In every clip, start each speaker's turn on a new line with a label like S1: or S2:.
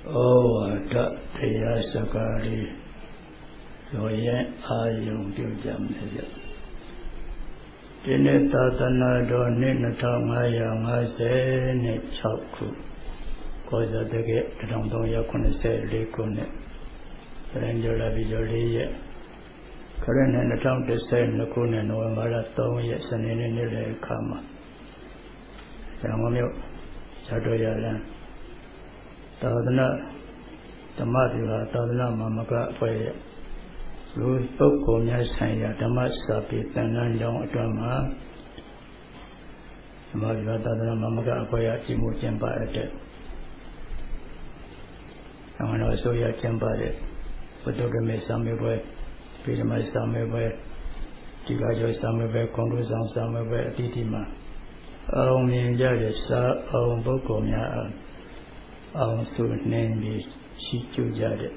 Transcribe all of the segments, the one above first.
S1: Owada Teya Sakari Soyen Ayung Pyujamaya Dine Tatana Do Ninatangaya Ngase Ne Chaku Koza Dege Tadong Yakune Se Likune Renjola Vijoliye Karen and the town to say Nakune November Toya Sanini Nile Kama Yamamio Sadoya Tadana Tamadula Tadana Mamaka Fire Louis Boko Nyasaya Damasapi Tanandong Drama Madula Tadana Mamaka Fire Timu Champa at it. And when I was so young, Champa, Photography Samiway, Peter My Samiway, Tigajo Samiway, Congressman Samiway, Titima. Only Jadis, own Boko Nya. Our student name is Chichu Jade.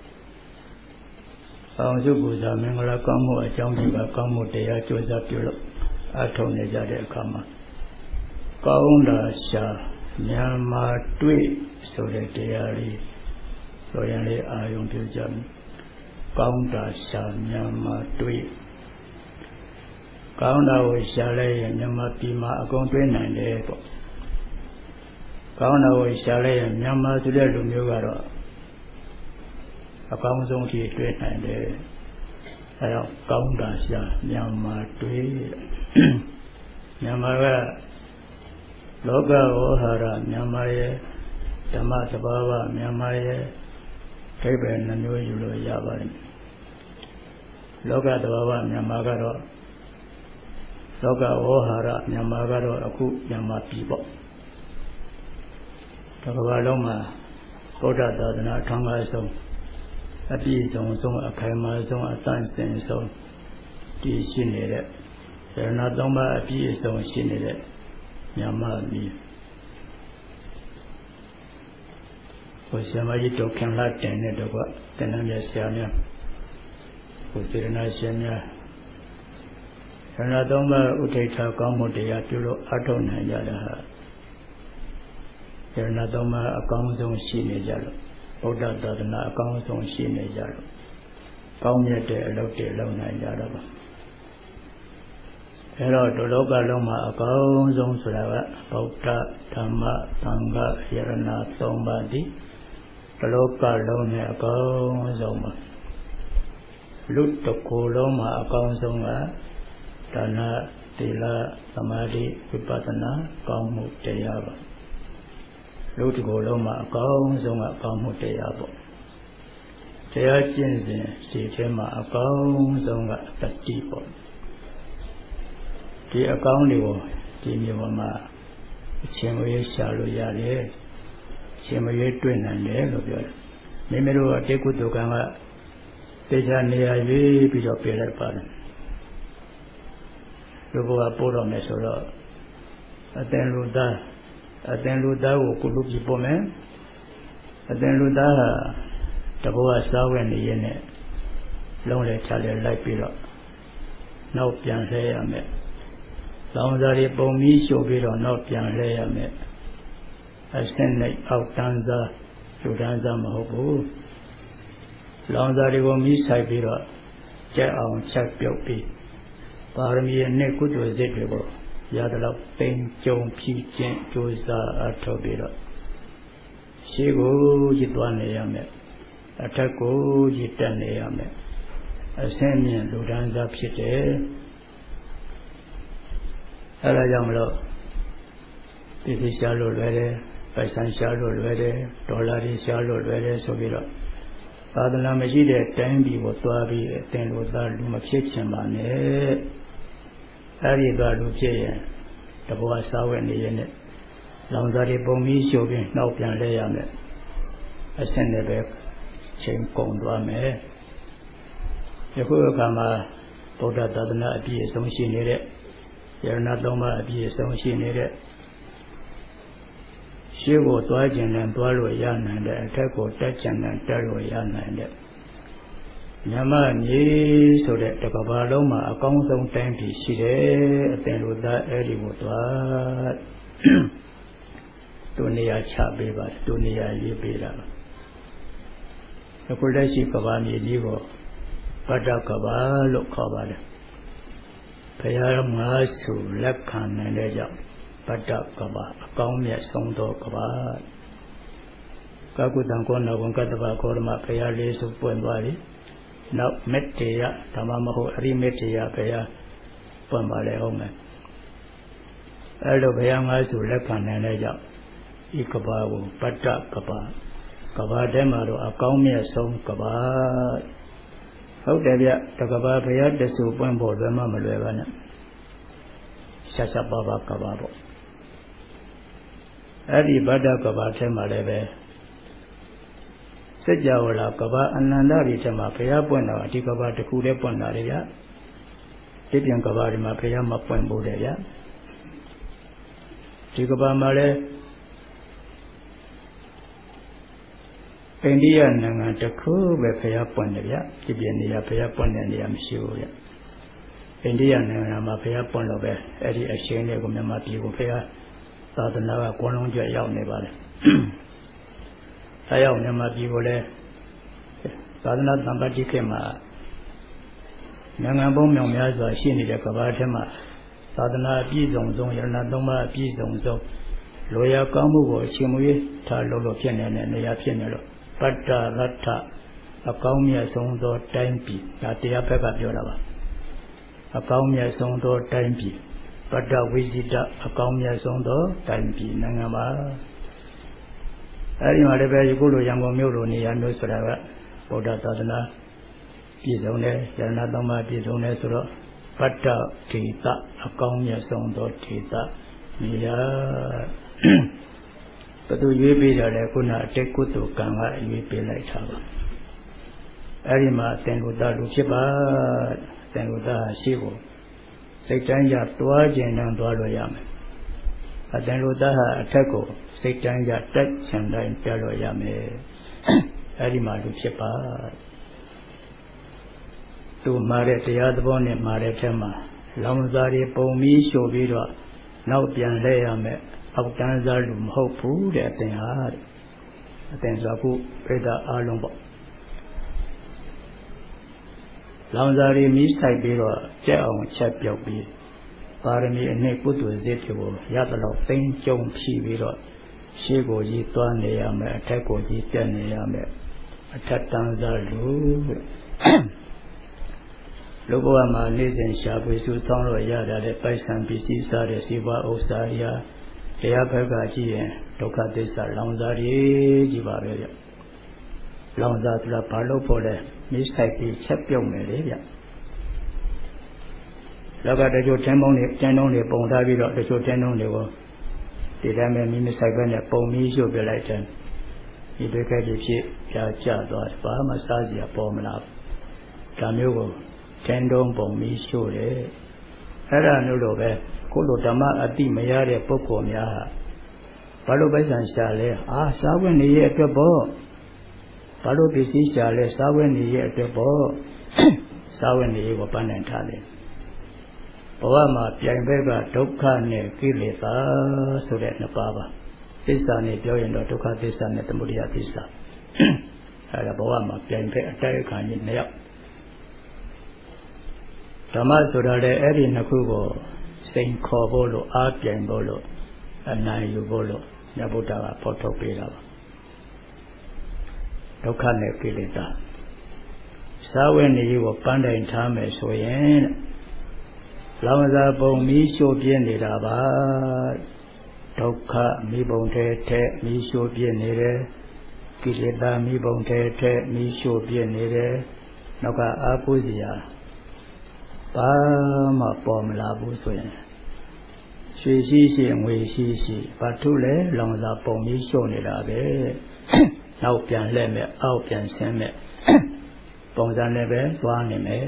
S1: Our Zubuza Mingala Kamu, a Jamaica Kamu, they are Joseph Europe, Atone Jade Kama. Kaunda Sha, Myanmar Tui, so that they are royally Ayung Pujam. Kaunda Sha, Myanmar Tui. Kaunda was Shale and Yamapima, a complaint and airport. Kauna was Shale and Yama to the Lumugaro. A council to it and a Kaunda Yama to it. Yamara Loga Ohara, Yamaye, Tamatababa, Yamaye, Faber and New Yavan. Loga the Baba, Yamagaro, Loga Ohara, Yamagaro, Aku Yama people. Tagaloma, Boda Dadana, Tonga song, a bee song, a kaima song, a dance song, tea shinere. There not doma a bee song shinere, Yama me. Was Yamaito can like Tenamia Siamia, was Irina Siamia. Renadoma Uteta Gamu de Yatulo Atona Yada. There are not a council senior yellow. Oda doesn't a council senior yellow. Found yet a look at Lona Yadaba. Hello to Loga Loma, a council Sulawa, Bota, Tama, Tanga, Yerana, Tombadi, the local Lona, a council. Look to Koloma, a council, Tana, Tila, Samadi, Vipatana, Kamu, Teyava. Look to Goloma, a council, a Kamuteyabo. They are changing, see Tema, a council, a people. The accountable, the Nivama, Chimway Shalu Chimway Twin and Level. Memero, a Tekutogama, Peja near the bit of Peter Pan. Lugo Apollo Mesoro, a then Luda. Then Luda could look the woman. Then Luda, the boy saw when the yen, lonely child like below. No pian lay a me. Long that it bore me so below, no pian lay a me. I send like out danza to danza mahobu. Long that it bore me side below, check on check beauty. Parmi a neck good was it. Yadala Pen Jong P. Josa Atobira. She go Jitwane Yame. Atako Jitane Yame. A semi Ludanza Pite. Ella Yamlo. This is Shallow Vede, Paisan Shallow Vede, Dolari Shallow Vede Sobira. Father Namajide, Tangi, Watabi, Tenwoda, Luma Kitchen Mane. Ari Gadu Jay, the boy saw in the unit. Long that it bomi showing no pian layame. I send the back, chain con dwame. The Hurkama, Boda does not be a song she needed. You're not Loma be a song she needed. She was watching and Dwalo Yan and the attack of Dutchan and Dalo Yan and Yama ni so that the Babaloma, a council tank is she there, then with that early water. Dunia Chabeba, Dunia Libera. အခုလက်ရှိကဘာမြေကြီးကိုဗတ္တကဘာလို့ခေါ်ပါတယ်ဘုရားငါးစုလက်ခံနိုင်တဲ့ကြောင့်ဗတ္တကဘာအကောင်းမြတ်ဆုံးသောကဘာကာကုတံကောနာဝံကတ္တဗခောရမဘုရားလေးစုပွင့်သွားပြီနောက်မေတ္တေယဓမ္မမဟုတ်အရိမေတ္တေယဘုရားပွင့်ပါလေဟုတ်မယ်အဲ့လိုဘုရားငါးစုလက်ခံနိုင်တဲ့ကြောင့်ဤကဘာကိုဗတ္တကဘာကဘာထဲမှာတော့အကောင်းမြတ်ဆုံးကဘာဟုတ်တယ်ဗျတကဘာဘုရားတဆူပွင့်ဖို့လွယ်မလွယ်ပါနဲ့ဆက်ဆက်ပါပါကဘာပေါ့အဲ့ဒီဗတ္တကဘာထဲမှာလည်းပဲစัจ java လာကဘာအနန္တတွေထဲမှာဘုရားပွင့်တာဒီကဘာတစ်ခုတည်းပွင့်တာလေဗျဒီပြန်ကဘာတွေမှာဘုရားမပွင့်ဘူးတဲ့ဗျဒီကဘာမှာလည်းအိန္ဒိယနိုင်ငံတစ်ခုပဲဘုရားပွင့်တယ်ဗျဒီပြန်နေရာဘုရားပွင့်တဲ့နေရာမရှိဘူးဗျအိန္ဒိယနိုင်ငံမှာဘုရားပွင့်လို့ပဲအဲ့ဒီအရှင်တွေကိုမြန်မာပြည်ကိုဘုရားသာသနာကကွန်လုံးကျွတ်ရောက်နေပါလေအဲရောက်မြန်မာပြည်ကိုလည်းသာသနာတံပတိခေတ်မှာနိုင်ငံပေါင်းမြောင်များစွာရှိနေတဲ့ကမ္ဘာထဲမှာသာသနာပြည့်စုံဆုံးယရဏသုံးပါးပြည့်စုံဆုံးလိုရာကောင်းမှုကိုအချိန်မွေးထားလို့ဖြစ်နေတဲ့နေရာဖြစ်နေလို့ပတ္တရတ္ထအကောင်းမြတ်ဆုံးသောတိုင်းပြည်ဒါတရားဘက်ကပြောတာပါအကောင်းမြတ်ဆုံးသောတိုင်းပြည်ပတ္တဝိဇိတအကောင်းမြတ်ဆုံးသောတိုင်းပြည်နိုင်ငံပါအဲဒီမှာလည်းပဲဒီကုလိုရံကုန်မြို့လိုနေရာမျိုးဆိုတာကဗုဒ္ဓသာသနာပြည့်စုံတဲ့ယရဏသုံးပါးပြည့်စုံတဲ့ဆိုတော့ပတ္တဒေသအကောင်းမြတ်ဆုံးသောဒေသနေရာဘသူရွေးပေးကြတယ်ခုနအတိတ်ကုသိုလ်ကံကရွေးပေးလိုက်တာပါအဲဒီမှာသင်္ကုတလူဖြစ်ပါသင်္ကုတရှိဖို့စိတ်တိုင်းရတွားခြင်းနဲ့တွားလို့ရမယ်အသင်္ကုတဟာအထက်ကိုစိတ်တိုင်းရတက်ချင်တိုင်းပြလို့ရမယ်အဲဒီမှာလူဖြစ်ပါသူမှာတဲ့တရားသဘောနဲ့မှာတဲ့ထဲမှာလောင်စာတွေပုံပြီးရှို့ပြီးတော့နောက်ပြန်လဲရမယ်အောက်တန်းစားလူမဟုတ်ဘူးတဲ့အသင်ဟာအသင်ဆိုခုပိဋကအားလုံးပေါ့လောင်စာတွေမိဆိုင်ပြီးတော့ကြက်အောင်ချက်ပြုတ်ပြီးပါရမီအနှစ်ကုသိုလ်စိတ်တွေကိုရသလောက်သိမ့်ကြုံဖြီးပြီးတော့ရှေ့ကိုကြီးသွားနေရမယ်အထက်ကိုကြီးပြတ်နေရမယ်အထက်တန်းစားလူလူဘဝမှာနေစဉ်ရှာဖွေစုဆောင်းလို့ရတဲ့ပိုက်ဆံပစ္စည်းစားတဲ့စီးပွားဥစ္စာရာတရားဘက်ကကြည့်ရင်ဒုက္ခသစ္စာလောင်စာကြီးပါပဲဗျလောင်စာဆိုတာဘာလို့ဖို့လဲမိဆိုင်ပြီးချက်ပြုတ်မယ်လေဗျလောကတချို့တင်းတုံးတွေပုံထားပြီးတော့တချို့တင်းတုံးတွေကိုဒီတိုင်းပဲမိမဆိုင်ပဲနဲ့ပုံပြီးရွှတ်ပြလိုက်တယ်ဒီဘက်ကကြီးဖြစ်ပြာကျသွားတယ်ဘာမှစားစရာပေါ်မလာဒါမျိုးကိုတင်းတုံးပုံပြီးရွှတ်တယ်အဲ့ဒါမျိုးလိုပဲကိုလိုဓမ္မအတိမရတဲ့ပုဂ္ဂိုလ်များဘာလို့ပိုက်ဆံရှာလဲစားဝတ်နေရဲ့အတွက်ပေါ့ဘာလို့ပစ္စည်းရှာလဲစားဝတ်နေရဲ့အတွက်ပေါ့စားဝတ်နေကိုပန်းနိုင်ထားတယ်ဘဝမှာပြိုင်ဘက်ကဒုက္ခနဲ့ကိလေသာဆိုတဲ့နှစ်ပါးပါသစ္စာနဲ့ပြောရင်တော့ဒုက္ခသစ္စာနဲ့သမုဒယသစ္စာအဲ့ဒါဘဝမှာပြိုင်ဘက်အတိုက်အခံကြီးနှစ်ယောက်ဓမ္မဆိုတာလည်းအဲ့ဒီနှစ်ခုကိုစိန်ခေါ်ဖို့လို့အားပြိုင်ဖို့လို့အနိုင်ယူဖို့လို့မြတ်ဗုဒ္ဓကဖော်ထုတ်ပေးတာပါဒုက္ခနဲ့ကိလေသာစာဝတ်နေကိုပန်းတိုင်ထားမယ်ဆိုရင်လောင်စာပုံမီးရှို့ပြင်းနေတာပါဒုက္ခမိဘုံထဲမီးရှို့ပြင်းနေတယ်ကိလေသာမိဘုံထဲမီးရှို့ပြင်းနေတယ်နောက်ကအာဟုဇရာဘာမှပေါ်မလာဘူးဆိုရင်ရွှေရှိငွေရှိဘာထုလဲလောင်စာပုံမီးရှို့နေတာပဲနောက်ပြန်လှည့်မဲ့အောက်ပြန်ဆင်းမဲ့ပုံစံနဲ့ပဲသွားနေမယ်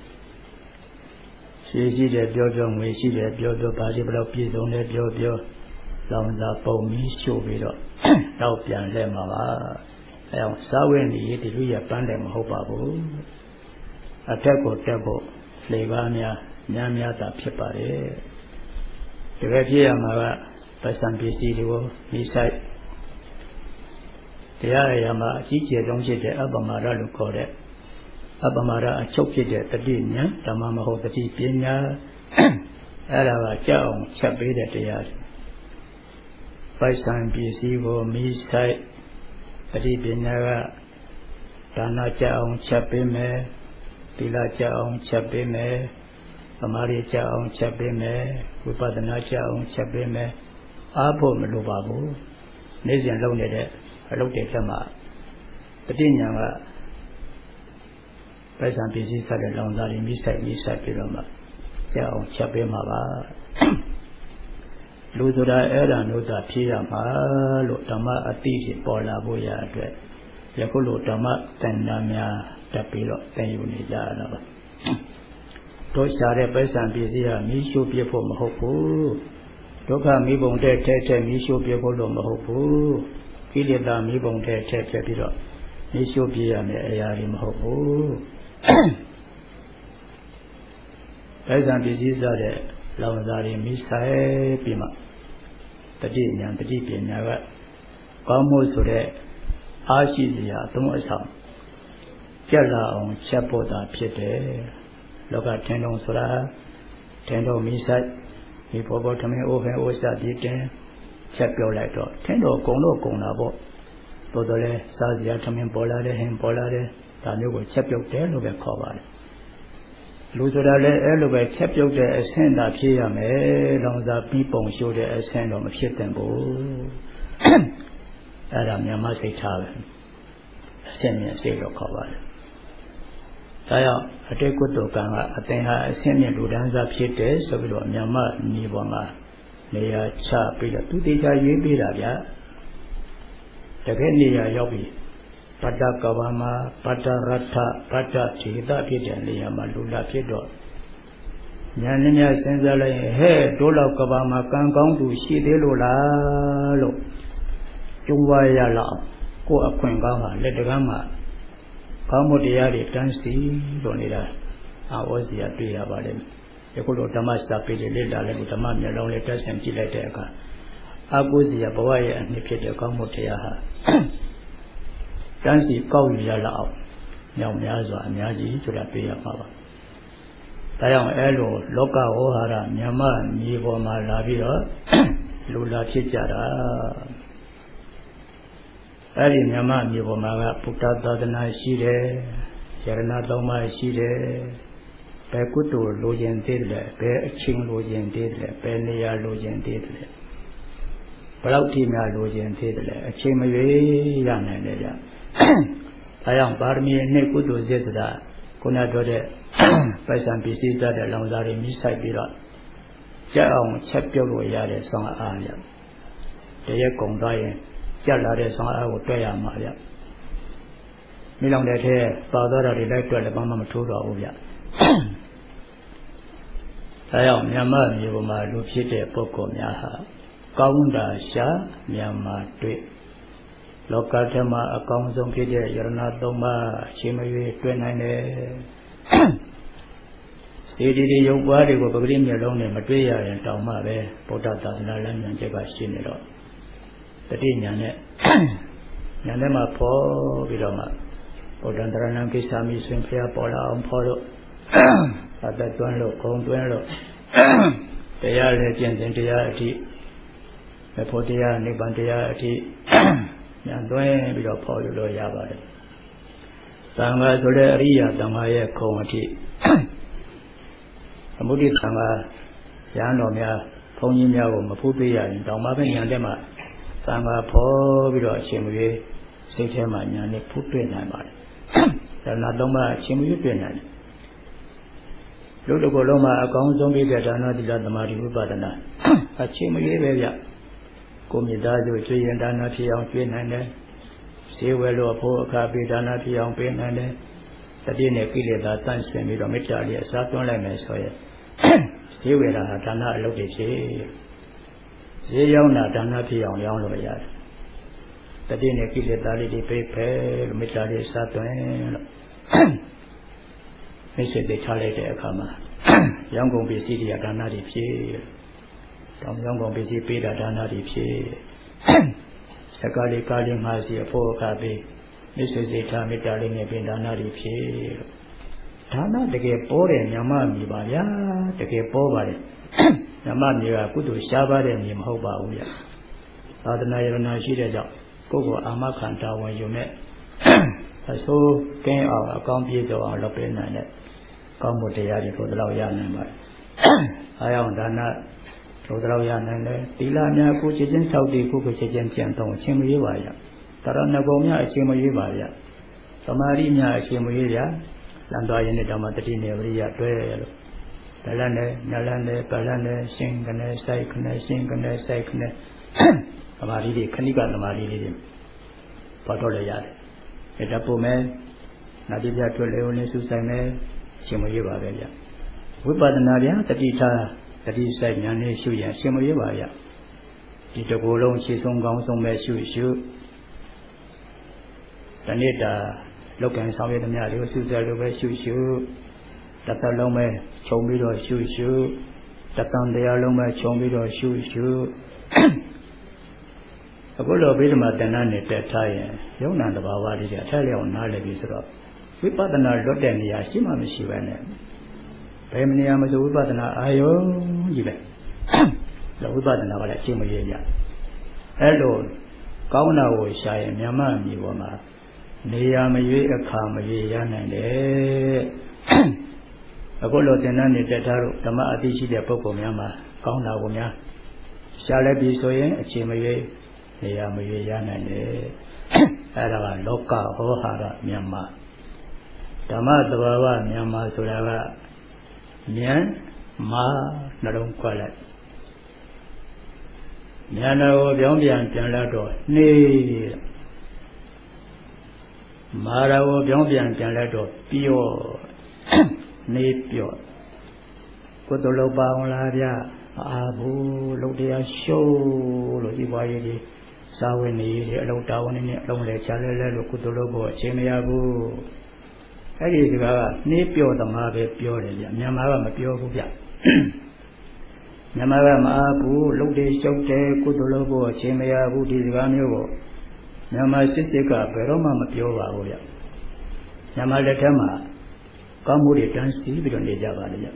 S1: ရှိတယ်ပြောငွေရှိတယ်ပြောဘာရှိဘယ်တော့ပြည့်စုံတယ်ပြောလောင်စာပုံပြီးရှို့ပြီးတော့နောက်ပြန်လှည့်မှာပါအဲအောင်စားဝတ်နေရေးဒီလိုရပန်းတယ်မဟုတ်ပါဘူးအထက်ကိုတက်ဖို့လေပါများတာဖြစ်ပါတယ်တကယ်ဖြစ်ရမှာကပစ္စံပစ္စည်းတွေကိုမိဆိုင်တရားအရာမှာအကြီးကျယ်ဆုံးဖြစ်တဲ့အပ္ပမာဒလို့ခေါ်တဲ့အပ္ပမာဒအချုပ်ဖြစ်တဲ့တတိဉာဏ်ဓမ္မမဟုတ်တတိပညာအဲ့ဒါကကြောက်အောင်ချက်ပေးတဲ့တရားပိုက်ဆံပစ္စည်းကိုမိဆိုင်တတိပညာကဒါနကြောက်အောင်ချက်ပေးမယ်သီလကြောက်အောင်ချက်ပေးမယ်သမာဓိကြောက်အောင်ချက်ပေးမယ်ဝိပဿနာကြောက်အောင်ချက်ပေးမယ်အားဖို့မလိုပါဘူးနေ့စဉ်လုပ်နေတဲ့အလုပ်တွေတက်မှာတတိညာကပိုက်ဆံပစ္စည်းဆက်တဲ့လောင်စာတွေမိဆိုင်ပြီးတော့မှကြောက်အောင်ချက်ပေးမှာပါလူဆိုတာအဲ့ဒါလို့သာဖြေရမှာလို့ဓမ္မအတိဖြစ်ပေါ်လာဖို့ရအတွက်ယခုလိုဓမ္မတဏ္ဍာများတက်ပြီးတော့သင်ယူနေကြရတာပါတို့ရှာတဲ့ပိုက်ဆံပစ္စည်းဟာမိရှုပြဖို့မဟုတ်ဘူးဒုက္ခမိဘုံတဲ့ထဲမိရှုပြဖို့လို့မဟုတ်ဘူးကိလေသာမိဘုံတဲ့ထဲပြီးတော့မိရှုပြရမယ်အရာတွေမဟုတ်ဘူးပိုက်ဆံပစ္စည်းစားတဲ့လောင်စာတွေမိဆိုင်ပြီးမှတတိဉာဏ်တတိပညာကကောင်းမှုဆိုတဲ့အားရှိစရာအသုံးအဆောင်ကြက်လာအောင်ချက်ဖို့တာဖြစ်တယ်လောကထင်တော်ဆိုတာထင်တော်မိဆိုင်ဒီဘောထမင်းအိုးဖဲအိုးစပြီးတင်ချက်ပြောလိုက်တော့ထင်တော်ကုံတော့ကုံတာပေါ့တော်တော်လဲစားစရာထမင်းပေါ်လာတယ်ဟင်းပေါ်လာတယ်ဒါမျိုးကိုချက်ပြုတ်တယ်လို့ပဲခေါ်ပါတယ်လူဆိုတာလည်းအဲ့လိုပဲချက်ပြုတ်တဲ့အဆင့်သာဖြစ်ရမယ်လောင်စာပြီးပုံရှိုးတဲ့အဆင့်တော့မဖြစ်သင့်ဘူးအဲ့ဒါမြန်မာစိတ်ထားပဲအဆင့်မြင့်စိတ်လို့ခေါ်ပါတယ်ဒါကြောင့်အတိတ်ကုသိုလ်ကံကအသင်ဟာအဆင့်မြင့်လူဒန်းစားဖြစ်တယ်ဆိုပြီးတော့မြန်မာညီပေါ်မှာနေရာချပြီးတော့သူတေချာရွေးပေးတာဗျာတကယ်နေရာရောက်ပြီးပတ္တကဝမှာပတ္တရထပတ္တထေသဖြစ်တဲ့နေရာမှာလူလာဖြစ်တော့ညာနဲ့များစဉ်းစားလိုက်ရင်ဟဲ့တို့လောက်ကဘာမှာကံကောင်းသူရှိသေးလို့လားလို့ကျုံးဝါရလောက်ကိုယ်အခွင့်ကောင်းတာလက်တကမ်းမှာကောင်းမှုတရားတွေတန်းစီလို့နေတာအာဝစီရတွေ့ရပါလိမ့်မယ်ယခုလိုဓမ္မစာပေတွေလေ့လာလိုက်ဓမ္မမျက်လုံးလေးတက်ဆင်ကြည့်လိုက်တဲ့အခါအာကိုစီရဘဝရဲ့အနှစ်ဖြစ်တဲ့ကောင်းမှုတရားဟာတန်းစီကောက်ယူရလောက်မြောက်များစွာအများကြီးဆိုတာတွေ့ရပါပါဒါကြောင့်အဲလိုလောကဝေါဟာရမြန်မာမြေပေါ်မှာလာပြီးတော့လူလာဖြစ်ကြတာအဲ့ဒီမြန်မာမြေပေါ်မှာကဗုဒ္ဓသာသနာရှိတယ်ယရဏသုံးပါးရှိတယ်ဘယ်ကုသိုလ်လိုချင်သေးတယ်ဘယ်အချင်းလိုချင်သေးတယ်ဘယ်နေရာလိုချင်သေးတယ်ဘယ်လောက်ထိများလိုချင်သေးတယ်အချင်းမရွေးရနိုင်တယ်ဗျဒါကြောင့်ပါရမီနဲ့ကုသိုလ်စေတသာခုနပြောတဲ့ပိုက်ဆံပစ္စည်းစားတဲ့လောင်စာတွေမိဆိုင်ပြီးတော့ကြက်အောင်ချက်ပြုတ်လို့ရတဲ့ဆောင်းအားရတရက်ကုန်သွားရင်ကြက်လာတဲ့ဆောင်းအားကိုတွဲရမှာဗျမိလောင်တဲ့ထဲပါသွားတာတွေလိုက်တွဲလည်းဘာမှမထိုးတော့ဘူးဗျဒါကြောင့်မြန်မာမျိုးပေါ်မှာလူဖြစ်တဲ့ပုဂ္ဂိုလ်များဟာကောင်းတာရှာမြန်မာတွေ့လောကဓမ္မအကောင်းဆုံးဖြစ်တဲ့ယရဏသုံးပါးအချိန်မရွေးတွေ့နိုင်တယ်စေတီတွေရုပ်ပွားတွေကိုပဂရိမျက်လုံးနဲ့မတွေ့ရရင်တောင်မှပဲဗုဒ္ဓသာသနာလမ်းညွှန်ချက်ကရှိနေတော့တတိညာနဲ့ညာထဲမှာပေါ်ပြီးတော့မှဗုဒ္ဓံတရဏံကိစ္ဆာမိဆွင်ဖျားပေါ်လာအောင်ဖော်လို့အသက်သွင်းလို့ဂုံသွင်းလို့တရားလည်းကျင့်စဉ်တရားအထိဘုဖို့တရားနိဗ္ဗာန်တရားအထိညာသွင်းပြီးတော့ဖော်လို့ရပါတယ်သံဃာဆိုတဲ့အရိယာသံဃာရဲ့ခုံအထိသမုဒိသံဃာရဟန်းတော်များဘုန်းကြီးများကိုမဖူးပေးရရင်တောင်မှပဲညာတဲ့မှာသံဃာဖော်ပြီးတော့အချိန်မရွေးစိတ်ထဲမှာညာနဲ့ဖူးတွေ့နိုင်ပါတယ်ဒါနာသုံးပါအချိန်မရွေးတွေ့နိုင်တယ်လူတစ်ခုလုံးမှာအကောင်းဆုံးပြတဲ့ဒါနသီလသမာဓိဝိပဿနာအချိန်မရွေးပဲဗျကိုမိသားစုကျွေးရင်ဒါနဖြစ်အောင်ကျွေးနိုင်တယ်ဈေးဝယ်လို့ဖို့အခါပေးဒါနဖြစ်အောင်ပေးနိုင်တယ်တတိနဲ့ကိလေသာတန့်ရှင်းပြီးတော့မေတ္တာလေးအစားသွင်းလိုက်မယ်ဆိုရင်ဈေးဝယ်တာဟာဒါနအလုပ်တွေဖြစ်ဈေးရောင်းတာဒါနဖြစ်အောင်ရောင်းလို့ရတယ်တတိနဲ့ကိလေသာလေးတွေပေးဖယ်လို့မေတ္တာလေးအစားသွင်းလို့မိတ်ဆွေတွေထားလိုက်တဲ့အခါမှာရောင်းကုန်ပစ္စည်းတွေကဒါနတွေဖြစ်တောင်ရောင်းကုန်ပစ္စည်းပေးတာဒါနတွေဖြစ် Sakali Kali Masi for Kabi, Mrs. Itamita Limipin Danari P. Tana the gay body and Yamami Baya, the gay body. Yamami Kudu Shabbat and Yimhoba Uya. Adana Shida, Gogo Amakanta when you met. I saw came out a computer on the pen and it. Come with the Yadi for the Laoyan. I am done. Rodrayan, Tilana, Kuchin, Saudi, Kuchin, Chanton, Chimuyaya, Taranagomia, Chimuyaya, Samarina, Chimuya, Landoyan, Damatini, Ria, Duel, Talane, Nalane, Palane, Singane, Singane, Singane, Amari, Kanika, Amari, Patolayat, Etapume, Nadia to Leone, Susane, Chimuya, Wipanaria, the Tita. That is said, Yan Shuya, Shimoyavaya. Did the Golong Chisong Gong Song Meshu, Danita, look and some of the Mario Suzalu Shu, Tatalome, Chomido Shu, Tatan de Aloma, Chomido Shu. A good of Vilma Danani at that time, Yonan the Bawadi, Italia, Nalavisro. We partner Lotan Yashima Mishivane. Feminiam is a Wibadana Ayo, Yibe. The Wibadana like Chimoya. Hello, Kauna was shy and Yaman, Yama. Neyama, a Kama, Yan and a Golo Tenani Tetaru, Tama Adishi, the Poco Yama, Kauna Wumia. Shall I be so young, a Chimoye, Neyama, Yan and Ada Loka, Ohara, Myanmar. Tama the Baba, Myanmar, Surava. Mian Ma Nadon Qualet Miano Biombian Pianlato, Ne Marao Biombian Pianlato, Pio Ne Pio Cotoloba Laria, Abu Lodia Show, Lodiway, Sawini, Lotown in it, Lonely Chalele, Cotolobo, Chemiabu. That is Nipio the Mabe Pure, Yamara Pure Gubia. Yamara Mabu, Lodi Shote, Kudolobo, Chimea, Budi Ramio, Yama Sistika, Peroma Mapiova Oya. Yamala Tama, Kamudi Dance, Bidon de Javalia.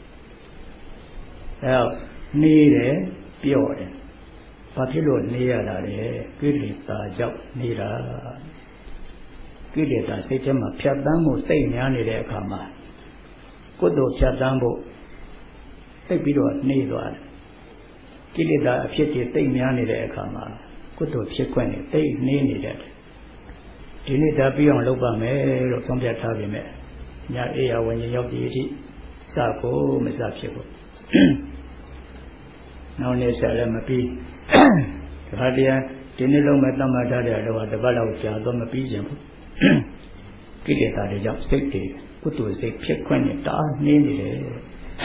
S1: Nire, Pure, Papilo Nira, Gilita, Jap, Nira. Kideta, Sechama, Piadamu, say Nani de Kama. Kudo Chadambo, Epido, Nidwar. Kideta, Pieti, say Nani de Kama. Kudo Chequeni, say Nini that. Dinita beyond Lobame, or some Tavime. Ya ea when you have the iti, Sako, Misapico. Now, Nesalamapi. Radia, Dinilo Matamada, the Balau, Doma Pigeon. Kideta, the job safety, put to say Piquani, dark name.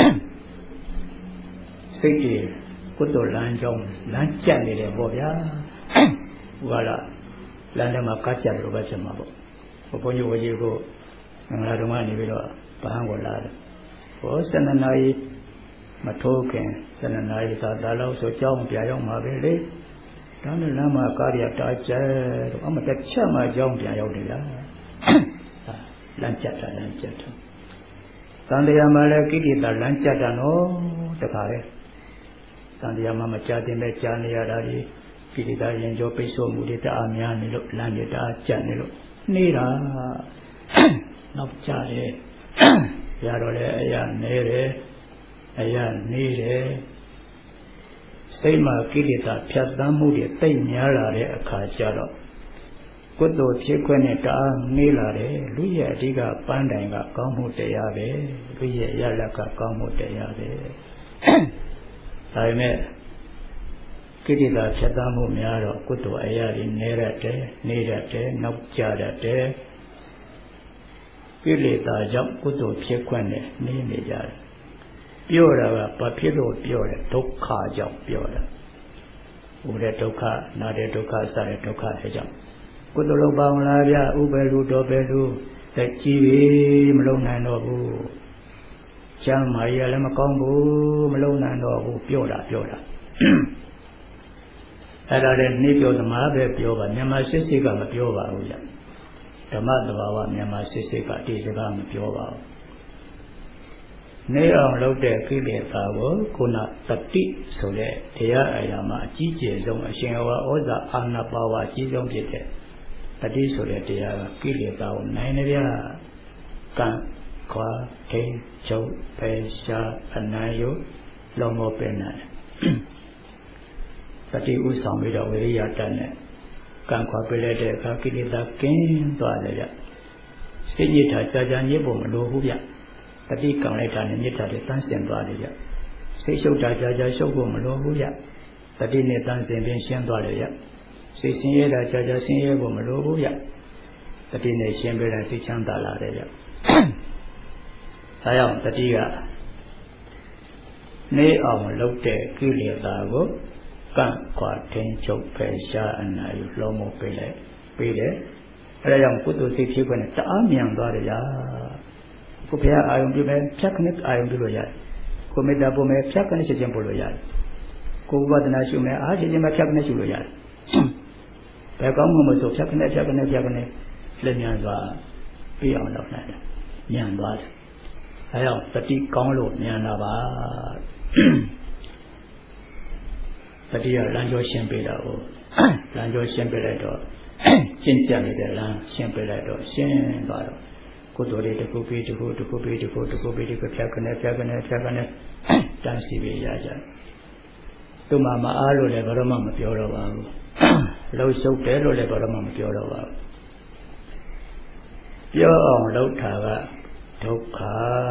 S1: Safety, put to land on land jelly, Bobia. Voila, Landama Kacha, Robachamabo. Upon you go, and Radumani Villa, Pahangola. For Sananai, Matoken, Sananai, Dalo, so John Piayon Mabele. Lama Karia Taja, Amatachama John Piayodilla Lanchata, Lanchata. Sandiamala Kiki, the Lanchata, no, the Kare. Sandiama Chati Mechani, Kidita, and Jopiso Mudita, Amiani, Landita, Chanelo, Nira, Nopchare, Yarole, Ayan Nere, Ayan Nere. Sema Kidita, Piadamudi, Tayara, a Kajaro. Kudo Chiqueneta, Nilare, Luya Diga, Pandanga, Kamuteave, Luya Yalaka, Kamuteave. I met Kidita, Chadamu Miaro, Kudo Ayari, Nerate, Nopjarate, Kidita, Jump Kudo Chiquene, Nimijar. Pure, Papilo, Pure, Toka, Jump, Pure. Ude Toka, Nade Toka, Sare Toka, Hejam. Kudoloba, Lavia, Ubelu, Dobelu, the Chivi, Malona Nobu. Jam Maria Lamakombu, Malona Nobu, Pura, Pura. အဲ့ဒါလည်းနှိပြောသမားပဲပြောပါမြန်မာစစ်စစ်ကမပြောပါဘူးဗျဓမ္မသဘာဝမြန်မာစစ်စစ်ကဒီစကားမပြောပါဘူးနေအောင်လုပ်တဲ့ကိလေသာကိုခုနတတိဆိုတဲ့တရားအရာမှာအကြီးကျယ်ဆုံးအရှင်ဟောဩဇာအာဏာပါဝါအကြီးဆုံးဖြစ်တဲ့တတိဆိုတဲ့တရားကကိလေသာကိုနိုင်နေပြကံခွာထိန်ချုပ်ပဲရှားအနံ့ယုလုံးမပင်နိုင်တတိဥဆောင်ပြီးတော့ဝိရိယတတ်နဲ့ကံခွာပြလိုက်တဲ့အခါကိလေသာကင်းသွားတယ်ဗျစိတ်ညစ်တာကြာကြာညစ်ဖို့မလိုဘူးဗျတတိကံလိုက်တာနဲ့ညစ်တာတွေတန်းစင်သွားတယ်ဗျစိတ်ရှုပ်တာကြာကြာရှုပ်ဖို့မလိုဘူးဗျတတိနဲ့တန်းစင်ပြီးရှင်းသွားတယ်ဗျစိတ်ဆင်းရဲတာကြာကြာဆင်းရဲဖို့မလိုဘူးဗျတတိနဲ့ရှင်းပြလိုက်စိတ်ချမ်းသာလာတယ်ဗျဒါကြောင့်တတိကနေအောင်လုပ်တဲ့ကိလေသာကိုကန့်ခွာထင်းချုပ်ဖယ်ရှားအနာယူလုံးမပေးလိုက်ပေးတယ်အဲဒါကြောင့်ကုသိုလ်စိတ်ဖြစ်ခွင့်နဲ့တအားမြန်သွားတယ်ဗျာကိုဘုရားအာယုံပြုမယ်ဖြတ်ခဏအာယုံပြုလို့ရတယ်ကိုမေတ္တာပို့မယ်ဖြတ်ခဏချက်ချင်းပို့လို့ရတယ်ကိုဝိပဿနာရှုမယ်အားချက်ချင်းပဲဖြတ်ခဏရှုလို့ရတယ်ဘယ်ကောင်းမှမဆိုဖြတ်ခဏလက်မြန်စွာပြီးအောင်လုပ်နိုင်တယ်မြန်သွားတယ်အဲကြောင့်တတိကောင်းလို့မြန်တာပါတတိယလမ်းကျော်ရှင်းပေးတာကိုလမ်းကျော်ရှင်းပေးလိုက်တော့ကျင့်ကြံနေတဲ့လမ်းရှင်းပေးလိုက်တော့ရှင်းသွားတော့ကုသိုလ်တွေတစ်ခုပြီးတစ်ခုဖြတ်ခနဲ့တန်းစီပြီးရကြသူမှမအားလို့လည်းဘာမှမပြောတော့ပါဘူးလှုပ်ရှုပ်တယ်လို့လည်းဘာမှမပြောတော့ပါဘူးပြောအောင်လှုပ်တာကဒုက္ခ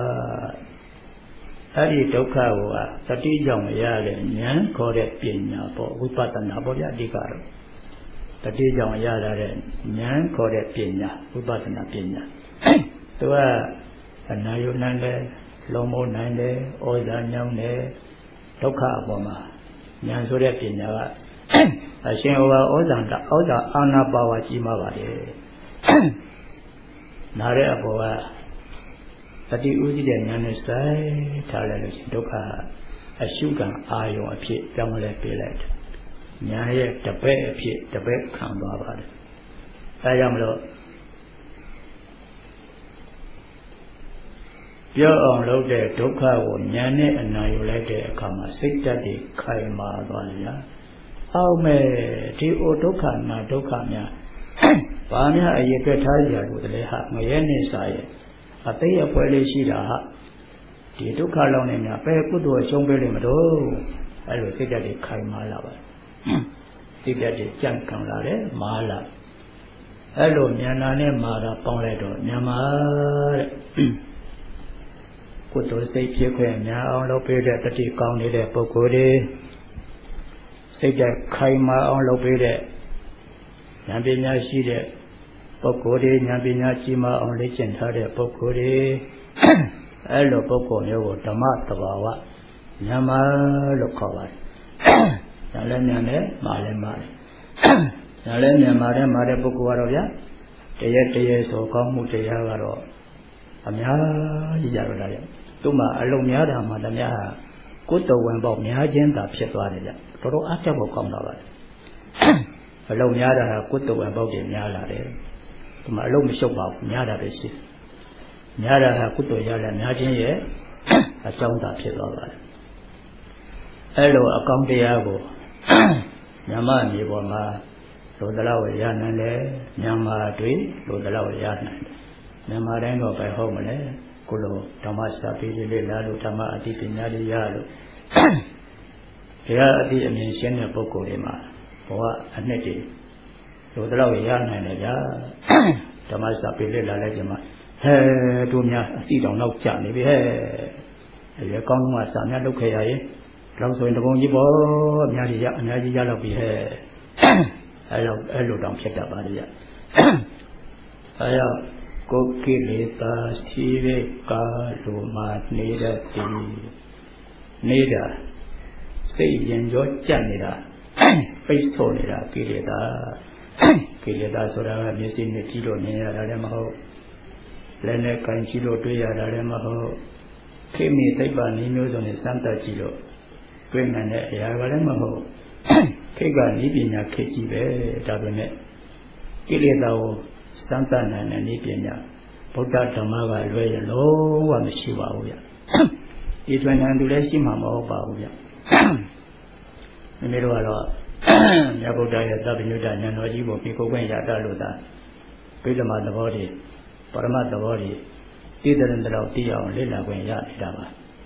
S1: အဲ့ဒီဒုက္ခကိုသတိကြောင့်ရတဲ့ဉာဏ်ခေါ်တဲ့ပညာပေါ့ဝိပဿနာပေါ့ဗျာအဓိကတော့တတိကြောင့်ရလာတဲ့ဉာဏ်ခေါ်တဲ့ပညာဝိပဿနာပညာသူကအနာယုနိုင်တယ်လုံးမနိုင်တယ်ဩဇာညောင်းတယ်ဒုက္ခအပေါ်မှာဉာဏ်ဆိုတဲ့ပညာကအရှင်ဟောဩဇာအာနာပါဝါကြီးမှာပါတယ်နားတဲ့အပေါ်ကတတိဥသိတဲ့ဉာဏ်နဲ့စိုက်ထားလိုက်လို့ရှိရင်ဒုက္ခအရှုခံအာယုံအဖြစ်ကြောင်းလဲပေးလိုက်တယ်ဉာဏ်ရဲ့တပည့်အဖြစ်တပည့်ခံသွားပါတယ်အဲကြောင့်မလို့ပြောအောင်လုပ်တဲ့ဒုက္ခကိုဉာဏ်နဲ့အနာယူလိုက်တဲ့အခါမှာစိတ်ဓာတ်တွေခိုင်မာသွားတယ်ညာအောက်မဲ့ဒီဒုက္ခနာဒုက္ခများဘာများအရေးအတွက်ထားကြလို့တည်းဟာငရဲနဲ့စာရဲ့အသိအပွဲလေးရှိတာဟာဒီဒုက္ခလောင်းနေများပဲကုသိုလ်ရှုံးပေးလိမ့်မလို့အဲလိုစိတ်ဓာတ်တွေခိုင်မာလာပါတယ်စိတ်ဓာတ်တွေကြံ့ကန်လာတယ်မာလာအဲလိုဉာဏ်နာနဲ့မာတာပေါင်းလိုက်တော့မြန်မာတဲ့ကုသိုလ်စိတ်ဖြစ်ခွင့်များအောင်လုပ်ပေးတဲ့တတိကောင်းနေတဲ့ပုဂ္ဂိုလ်တွေစိတ်ဓာတ်ခိုင်မာအောင်လုပ်ပေးတဲ့ဉာဏ်ပညာရှိတဲ့ပုဂ္ဂိုလ်တွေဉာဏ်ပညာကြီးမားအောင်လေ့ကျင့်ထားတဲ့ပုဂ္ဂိုလ်တွေအဲလိုပုဂ္ဂိုလ်မျိုးကိုဓမ္မသဘာဝဉာဏ်မာလို့ခေါ်ပါတယ်။ဉာဏ်လည်းဉာဏ်နဲ့မာလည်းမာတယ်။ဉာဏ်လည်းဉာဏ်မာတဲ့ပုဂ္ဂိုလ်ကတော့ဗျာတရေဆိုကောင်းမှုတရားကတော့အများကြီးရတော့တာဗျ။သူ့မှာအလုံးများတာမှတည်းများကုသိုလ်ဝင်ပေါက်များခြင်းသာဖြစ်သွားတယ်ဗျ။တော်တော်အားကျဖို့ကောင်းတာပါ။အလုံးများတာကကုသိုလ်ဝင်ပေါက်တွေများလာတယ်။ဒီမှာအလုံးမရှုပ်ပါဘူးများတာပဲရှိများတာကကုသိုလ်ရလာများခြင်းရဲ့အကြောင်းသာဖြစ်သွားပါတယ်အဲလိုအကောင်းတရားကိုမြန်မာမြေပေါ်မှာလိုတလောက်ရနိုင်တယ်မြန်မာတွေလိုတလောက်ရနိုင်တယ်မြန်မာတိုင်းတော့ပဲဟုတ်မလဲကိုလိုဓမ္မစာပေလေးလာလို့ဓမ္မအတိပညာလေးရလို့တရားအတိအမြင်ရှင်းတဲ့ပုဂ္ဂိုလ်တွေမှာဘဝအနှစ်တွေလိုတလောက်ရနိုင်တယ်ဗျာဓမ္မစာပေလေးလာလိုက်ကြမှာဟဲတို့များအစီတောင်တော့ကြာနေပြီဟဲ့အဲကောင်းမှစာများလုပ်ခဲ့ရရင်လောက်ဆိုရင်တပုံကြီးပေါ့အများကြီးရတော့ပြီဟဲ့အဲလိုတောင်ဖြစ်တတ်ပါလေဗျအဲရောက်ကိုကိလေသာရှိတဲ့ကာလိုမှနေတတ်သည်နေတာစိတ်ရင်ကြောကြက်နေတာပိတ်ဆို့နေတာကိလေသာဆိုတာကမျက်စိနဲ့ကြည့်လို့မြင်ရတာလည်းမဟုတ်လက်နဲ့ကင်ကြည့်လို့တွေ့ရတာလည်းမဟုတ်ခေတ်မီသိပ္ပံနည်းမျိုးစုံနဲ့စမ်းသပ်ကြည့်လို့တွေ့နိုင်တဲ့အရာကလည်းမဟုတ်ခေခေတ်ကနိပညာခေတ်ကြီးပဲဒါပေမဲ့ကိလေသာကိုစမ်းသပ်နိုင်တဲ့နိပညာဗုဒ္ဓဓမ္မကလွဲရင်လုံးဝမရှိပါဘူးဗျဒီထွန်းထန်သူလည်းရှိမှာမဟုတ်ပါဘူးဗျမိမိတို့ကတော့မြတ်ဗုဒ္ဓရဲ့သဗ္ဗညုတဉာဏ်တော်ကြီးကိုပြီးကိုယ်ခွင့်ရတတ်လို့သာဗိဓမာသဘောတွေပရမတ်သဘောတွေသိတဲ့တော်သိအောင်လေ့လာခွင့်ရနေတာပါ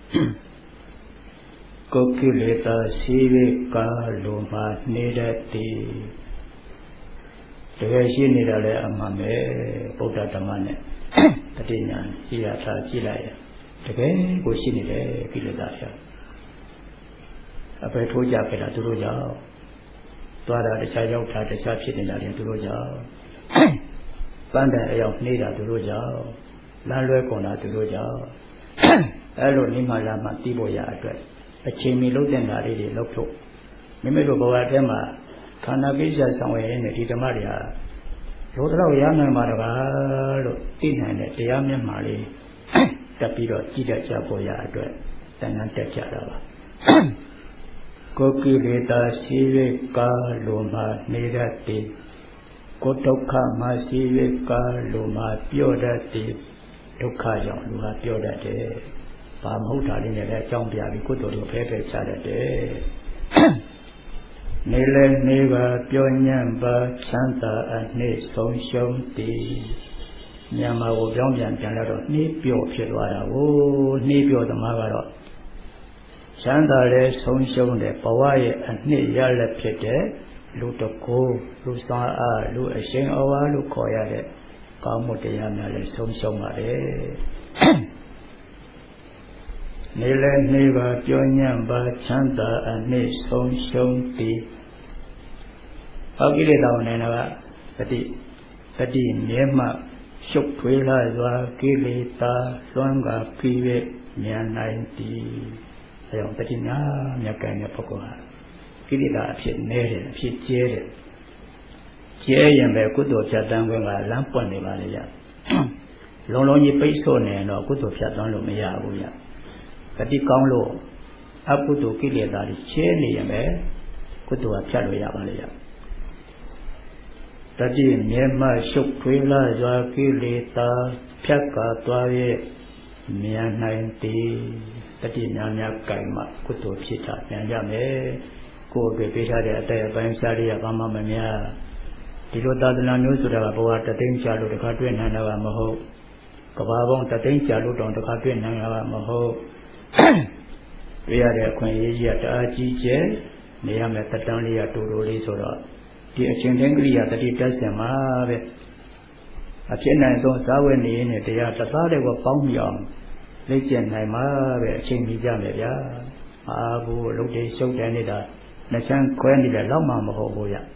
S1: ကိုယ်ကိလေသာရှိဝေကာလိုမှနေတတ်သည်တကယ်ရှိနေတာလည်းအမှန်ပဲဗုဒ္ဓဓမ္မနဲ့တတိညာရှိရထားကြည့်လိုက်ရတကယ်ကိုရှိနေတယ်ကိလေသာတွေအပေထိုးကြခဲ့တာသူတို့ကြောင့်သွားတာတခြားရောက်တာတခြားဖြစ်နေတာတွေသူတို့ကြောင့်ပန်းတယ်အရောက်နှေးတာသူတို့ကြောင့်လမ်းလွဲကုန်တာသူတို့ကြောင့်အဲ့လိုနိမလာမှသိဖို့ရအတွက်အချိန်မီလုံးတဲ့ဓာတ်လေးတွေလောက်ထုတ်မိမိတို့ဘဝထဲမှာခန္ဓာကိစ္စဆောင်ရရင်ဒီဓမ္မတွေဟာရိုးတော့ရနိုင်မှာတကားလို့သိနိုင်တဲ့တရားမျက်မှောက်လေးတက်ပြီးတော့ကြည့်တတ်ကြဖို့ရအတွက်တဏှာတက်ကြတာပါကိုယ်ကိလေသာရှိ၍ကာလိုမှနေတတ်သည်ကိုယ်ဒုက္ခမှရှိ၍ကာလိုမှပြော့တတ်သည်ဒုက္ခကြောင့်လူဟာပြော့တတ်တယ်ဘာမဟုတ်တာလေးနဲ့လည်းအကြောင်းပြပြီးကိုယ်တော်တို့ဖဲဖဲချတတ်တယ်နေလဲနေပါပြောညံ့ပါချမ်းသာအနှိမ့်ဆုံးရှုံးသည်မြန်မာကိုပြောင်းပြန်လာတော့နှီးပြော့ဖြစ်သွားတာကိုနှီးပြော့သမားကတော့ချမ်းသာတဲ့ဆုံးရှုံးတဲ့ဘဝရဲ့အနှစ်ရလက်ဖြစ်တဲ့လူတကိုးလူစားအားလူအရှင်အဝါလို့ခေါ်ရတဲ့ကောင်းမှုတရားများလည်းဆုံးရှုံးပါတယ်နေလဲနေပါပြောညံ့ပါချမ်းသာအနှစ်ဆုံးရှုံးသည်ဟောကိလေသာနဲ့ကတတိမြဲမှရှုပ်ထွေးလာစွာကိလေသာလွှမ်းကားပြီး၍မြန်နိုင်သည်အဲကြောင့်တတိညာမြတ်ကံရဲ့ပုဂ္ဂိုလ်ဟာကိလေသာအဖြစ်နဲတယ်အဖြစ်ကျဲတယ်ကျဲရင်ပဲကုသိုလ်ဖြတ်တန်းခွင့်ကလမ်းပွင့်နေပါလေရလုံလုံးကြီးပိတ်ဆို့နေရင်တော့ကုသိုလ်ဖြတ်တန်းလို့မရဘူးရတတိကောင်းလို့အကုသိုလ်ကိလေသာတွေကျဲနေရင်ပဲကုသိုလ်ကဖြတ်လို့ရပါလေရတတိမြဲမှရှုပ်ထွေးလာစွာကိလေသာဖြတ်ကားသွား၍မြန်နိုင်သည်တတိများများကြိုင်မှကုသိုလ်ဖြစ်တာပြန်ကြမယ်ကိုယ်တွေပေးထားတဲ့အတဲ့အပိုင်းရှားရဘာမှမများဒီလိုသာသနာမျိုးဆိုတာကဘဝတသိန်းချလို့တခါတွေ့နိုင်တာကမဟုတ်ကဘာပေါင်းတသိန်းချလို့တောင်တခါတွေ့နိုင်တာကမဟုတ်တွေ့ရတဲ့အခွင့်အရေးကြီးတအားကြီးကျယ်နေရမယ်တတန်းလေးရတူတူလေးဆိုတော့ဒီအချိန်တိုင်းကလေးရတတိတက်စင်မှာပဲအဖြစ်နိုင်ဆုံးစားဝတ်နေရင်တရားတစ်သားတည်းကိုပေါင်းမြောင်လက်ကျင်နိုင်မှာပဲအချိန်ကြီးကြမယ်ဗျာအာဘူးလုတ်တွေရှုပ်တယ်နေတာနှချမ်းခွဲနေတယ်လောက်မှမဟုတ်ဘူးဗျ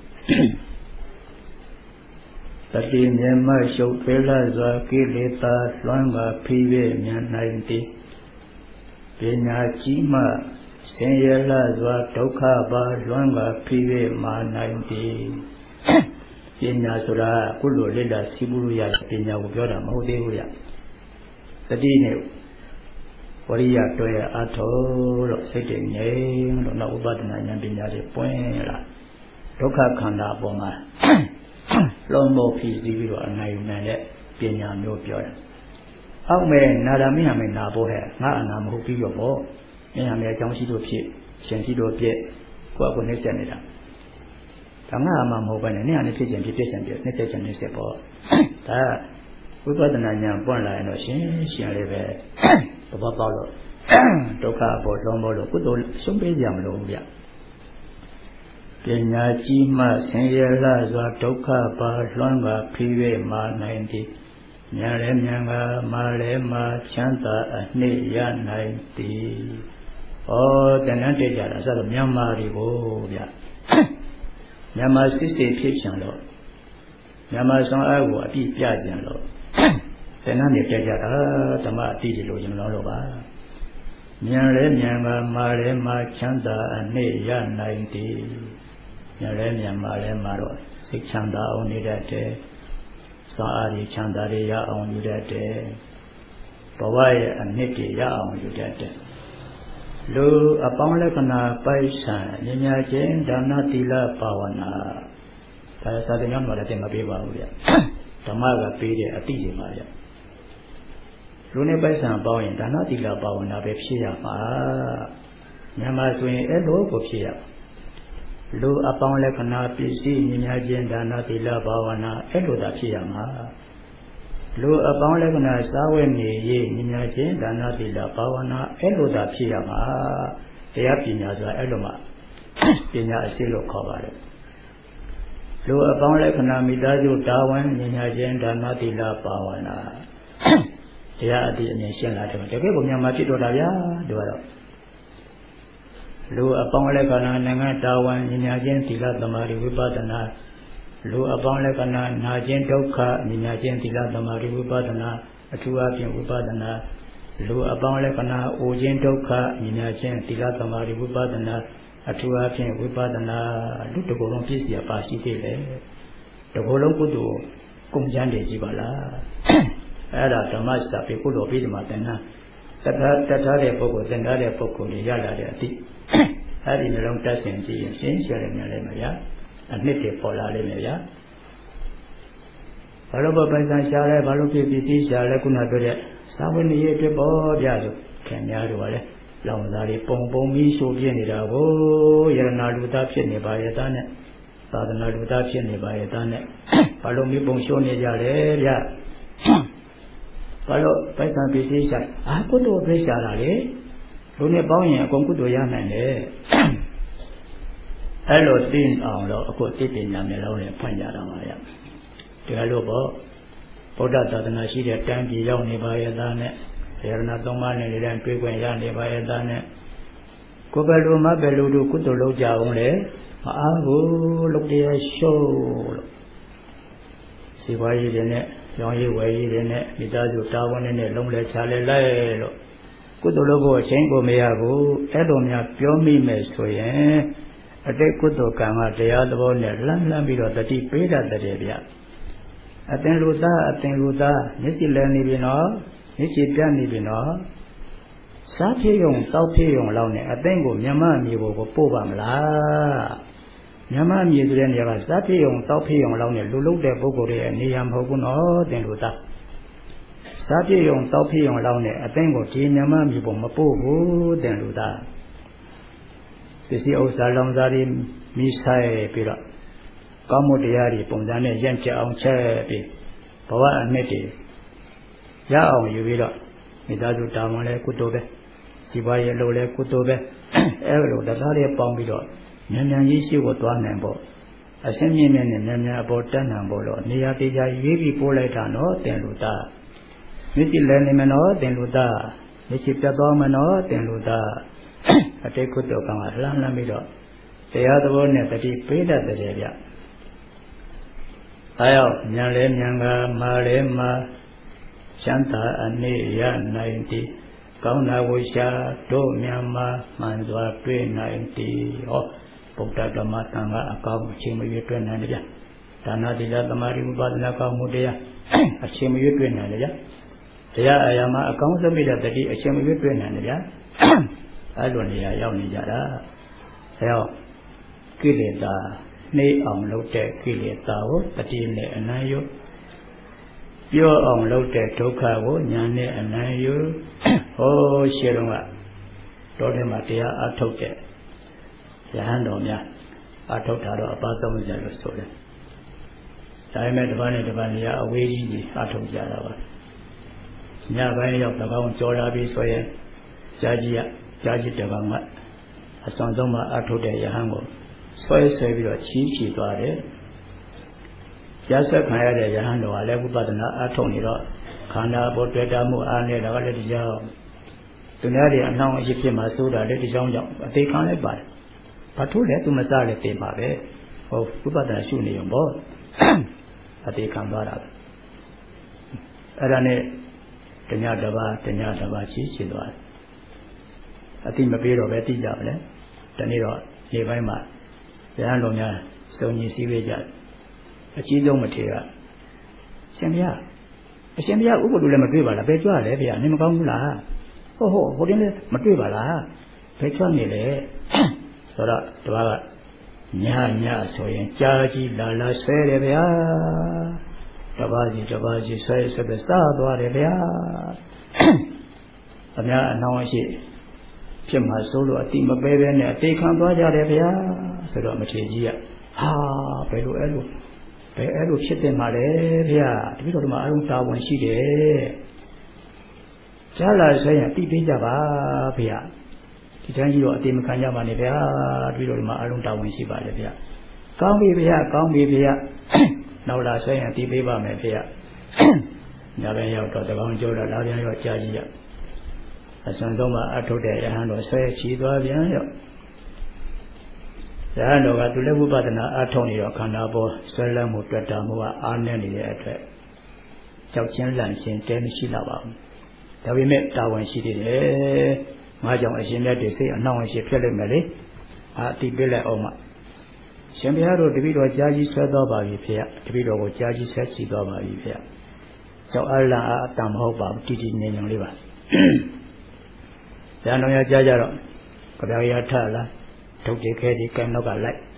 S1: တတိမြဲမှရှုပ်ထွေးလာစွာကိလေသာလွှမ်းပါဖိ၍မြန်နိုင်သည်ပညာကြီးမှဆင်းရဲလာစွာဒုက္ခပါလွှမ်းပါဖိ၍မာနိုင်သည်ပညာဆိုတာကုလိုလေ့လာစီးပူလို့ရတဲ့ပညာကိုပြောတာမဟုတ်သေးဘူးဗျတတိနဲ့ဝရိယတွဲအထောလို့စိတ်တွေငြိမ်လို့နောက်ဥပဒနာဉာဏ်ပညာတွေပွင့်လာဒုက္ခခန္ဓာအပေါ်မှာလုံးမို့ဖြစ်ပြီးတော့အနိုင်ယူနိုင်တဲ့ပညာမျိုးပြောတယ်အောက်မဲ့နာတာမင်းဟာမဲ့နာဖို့ဟဲ့ငါအနာမဟုတ်ပြီးတော့ပေါ့မင်းဟာမဲ့အကြောင်းရှိလို့ဖြစ်ရှင်ရှိလို့ပြည့်ကိုယ့်အကိုနှိမ့်ဆက်နေတာဒါငါအမှမဟုတ်ပဲနဲ့နင့်ဟာနဲ့ဖြစ်ခြင်းဖြစ်ဖြစ်ခြင်းပြည့်နှိမ့်ဆက်ခြင်းနှိမ့်ဆက်ပေါ့ဒါဝိပဿနာဉာဏ်ပွင့်လာရင်တော့ရှင်လေးပဲသဘောပေါက်လို့ဒုက္ခပေါ်လုံးပေါ်လို့ကုသိုလ်ဆုံးပေးကြမလို့ဗျပညာကြီးမှဆင်းရဲလာစွာဒုက္ခပါလွှမ်းပါဖိ၍မာနိုင်သည်မြန်လဲမြန်ကမာလဲမာချမ်းသာအနှိမ့်ရနိုင်သည်ဩတဏ္ဍတေကြတာဆိုတော့မြန်မာတွေကိုဗျမြန်မာစစ်စစ်ဖြစ်ပြန်လို့မြန်မာဆောင်အားကိုအပြည့်ပြကြံလို့တဏှာနဲ့ပြကြတာဓမ္မအတိတွေလို့ရင်လို့ပါမြန်လဲမြန်ပါမာလဲမာချမ်းသာအနှိမ့်ရနိုင်သည်မြန်လဲမြန်မာလဲမာတော့စိတ်ချမ်းသာအောင်နေတတ်တယ်စာအားကြီးချမ်းသာတွေရအောင်ယူတတ်တယ်ဘဝရဲ့အနှစ်တွေရအောင်ယူတတ်တယ် Lu apang lekana paisan nyanyi jen dana tila pawana. Saya satunya mana tengah bebau dia. Tamaga pede ati je maria. Lu ne paisan pawan dana tila pawana bepsia ma. Nyama suin elo bepsia. Lu apang lekana pisi nyanyi jen dana tila pawana elo dah psia ma. Lu apang lekana sawen ni ye nyanyi jen dana tila pawana elo dah psia ma. Dia pinya tu elo ma. Pinya asilo kabar. Lu apang lekana midaju tawan nyanyi jen dana tila pawana. Dia adi ni siapa tu? Jadi punya mati dua ya dua. Lu apang lekana nengai tawan nyanyi jen tila tamari wipadana. Lu apang lekana najen dauka nyanyi tila tamari wipadana atua pian wipadana. Lu apang lekana ojen dauka nyanyi tila tamari wipadana atua pian wipadana. Lu tegolong pisi apa sih le? Tegolong kudu kumjan de jibala. Ada tamas tapi kudu pi matena. Tata le pokok tenda le pokok ni jala le ati. Hari ni long tas senji siapa ni le ya? Ani te pola le ya. Kalau berpasangan siapa, kalau pipiti siapa kuna beri. Sahaja ni ye tebo dia tu. Kenya tu le. Lawan dari pong mi subian ni dah. Oh, yang nalu tak sih ni bayar tanah. Tak nalu tak sih ni bayar tanah. Kalau mi pong show ni jale dia. Kalau pasangan pipiti siapa, aku tu bersiapa le. Lu ni bau yang aku tu yang mana. Hello tin Allah aku titin nama lawan panjang ramai. Dia lupa pada tadana sih dia tangki jauh ni bayar tanah. Kerana tomar ni dia pergi yang ni bayar tanah. Kau belu tu tu lu jauh le. Aku lu dia show. Siwai dia ni, yang iwai dia ni, kita tu tahu ni long le cale le. Kau tu lu buat cengko meyaku, elomnya piomi mesoye. Adek kudo kanga dia tu boleh lan biro tadi beda tadi dia. Aten luda, nisi leni bino, nisi piani bino. Sapi yung, taupi yung lau ni. Aten go nyama mi go pobam lah. Nyama mi tu ni apa? Sapi yung, taupi yung lau ni. Lulu de bogo dia ni yang hogun oh ten luda. Sapi yung, taupi yung lau ni. Aten go di nyama mi go mapogo ten luda. Bisi usalam dari misai pira, kamu diari pemudanya yang jauh cepi, bawa meti, jauh yubila, kita tu tamu le kutobe, sibaya lo le kutobe, lo dasari pambilo, nyanyi isi kutuan nembo, asemnya nyanyi abortan nembo lo, niat dia yubi boleh tano tenluta, mesti leni meno tenluta, mesti jatuh meno tenluta. Adek kudo kang lan miro. Dia tu ni tadi beda tadi dia. Ayo nyale nyanga male ma Shanta ane ya 90. Kau na wisya do nyama manzwa 90. Oh, Buddha dhamma tanga akau cium yutuen nana dia. Tanah tidak temari ubadna kau muda. Cium yutuen nana dia. Dia ayama akau sembilan tadi cium yutuen nana dia. Aduh ni ya, yang ni jada. Saya kita ni orang luar kita oh, tadi ni anayu. Yo orang luar tukar oh, nyane anayu. Oh, siapa? Dole mati ya atuk je. Jangan domnya. Atuk taruh apa tu mesti harus tulen. Saya depan ni ya awiji ni atuk jada. Nya bayi yang takkan jola bisoye. Jadi depan mat. Asal tu mat atuk dia yang go. Soy bila cici tu ada. Jasa kaya dia yang doa le buat na atuk ni lo. Karena boleh damu ane dah ada di jauh. Dunia dia nang isi masuk dah ada di jauh. Tapi kan lebar. Patu le tu masa le tema be. Oh, buat na su ni yang bo. Tapi kan barat. Ada ni ternyata cici tu ada. Ati mabiro be ti jap le. Tani ro ni bai ma. Yang lo nya sunyi siwe jat. Aci dong mati ya. Siapa? Siapa ubu dulu mati bala. Betul le biar ni macam mula. Oh, hari ni mati bala. ဘယ်ချွတ်နေလဲဆိုတော့သူကညဆိုရင်ကြားကြီးလာဆဲတယ်ဗျာတပါးစီဆွဲပဲစားသွားတယ်ဗျာအများအနှောင်းရှိဖြစ်မှာစိုးလို့အတိမပဲပဲနဲ့အသေးခံသွားကြတယ်ဗျာဆိုတော့မထေကြီးကဟာဘယ်လိုအဲ့လိုဖြစ်တယ်မှာလဲဗျာတပည့်တော်တို့မှာအရုံတာဝန်ရှိတယ်ကြားလာဆိုရင်တိပေးကြပါဗျာဒီတိုင်းကြီးတော့အတိမခံကြပါနဲ့ဗျာတပည့်တော်တို့မှာအရုံတာဝန်ရှိပါလေဗျာကောင်းပြီဗျာနောက်လာဆိုရင်တိပေးပါမယ်ဗျာညဘက်ရောက်တော့တကောင်ကျိုးတော့လာပြန်ရောကြားကြီးရအစွမ်းဆုံးမှာအထုတ်တဲ့ယဟန်တော်ဆွဲချီသွားပြန်ရောယဟန်တော်ကသူလည်းဝိပဿနာအထုတ်နေတော့ခန္ဓာပေါ်ဆွဲလမ်းမှုတွေ့တာမှုကအားနည်းနေတဲ့အတွက်ကြောက်ချင်းလန့်ချင်းတဲမရှိတော့ပါဘူးဒါပေမဲ့တာဝန်ရှိသေးတယ်ငါကြောင့်အရှင်မြတ်တွေစိတ်အနှောင့်အယှက်ဖြစ်လိမ့်မယ်လေအတိပြလိုက်အောင်မှရှင်ဘုရားတို့တပည့်တော်ကြားကြီးဆွဲသွားပါပြီဖေရတပည့်တော်ကိုကြားကြီးဆွဲချီသွားပါပြီဖေရကြောက်အလန့်အတန်မဟုတ်ပါဘူးတည်ငြိမ်လေးပါဇာတော်ရကြားကြတော့ကြပြရထလာထုတ်ကြခဲဒီကံတော့က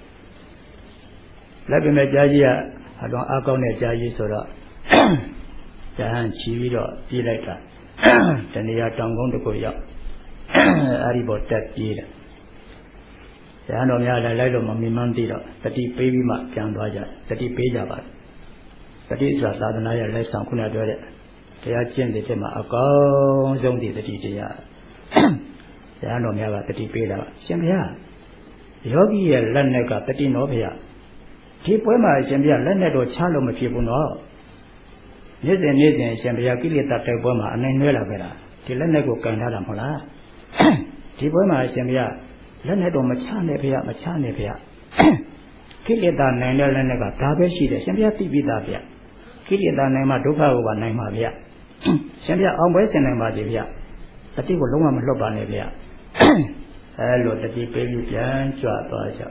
S1: လိုက်ပြင်မဲ့ကြားကြီးကအတော်အားကောင်းတဲ့ကြားကြီးဆိုတော့ဇာဟန်ချီပြီးတော့ပြေးလိုက်တာတဏှာတောင်ကုန်းတစ်ခုရောက်အာရိဘောတက်ပြေးတယ်ဇာဟန်တော်များလိုက်လို့မမြင်မှန်းသိတော့တတိပေးပြီးမှပြန်သွားကြတတိပေးကြပါတတိဆိုတာသာသနာရဲ့လက်ဆောင်ခုနပြောတဲ့တရားကျင့်တဲ့ချက်မှာအကောင်းဆုံးဒီတတိတရားဇာတော်များကတတိပေးတာရှင်ဘုရားယောဂီရဲ့လက်နဲ့ကတတိနော်ဘုရားဒီပွဲမှာရှင်ဘုရားလက်နဲ့တော့ချလို့မဖြစ်ဘူးနော်နေ့စဉ်ရှင်ဘုရားကိလေသာတိုက်ပွဲမှာအနိုင်နွဲလာခဲ့တာဒီလက်နဲ့ကိုကန်ထားတာမဟုတ်လားဒီပွဲမှာရှင်ဘုရားလက်နဲ့တော့မချနဲ့ဘုရားကိလေသာနိုင်တဲ့လက်နဲ့ကဒါပဲရှိတယ်ရှင်ဘုရားသိပြီးသားဗျာကိလေသာနိုင်မှဒုက္ခကိုပါနိုင်မှာဗျာရှင်ဘုရားအောင်ပွဲဆင်နိုင်ပါစေဗျာတတိကိုလုံးဝမလွတ်ပါနဲ့ဗျာအဲလိုတတိပေးပြီးပြန်ကြွသွားကြ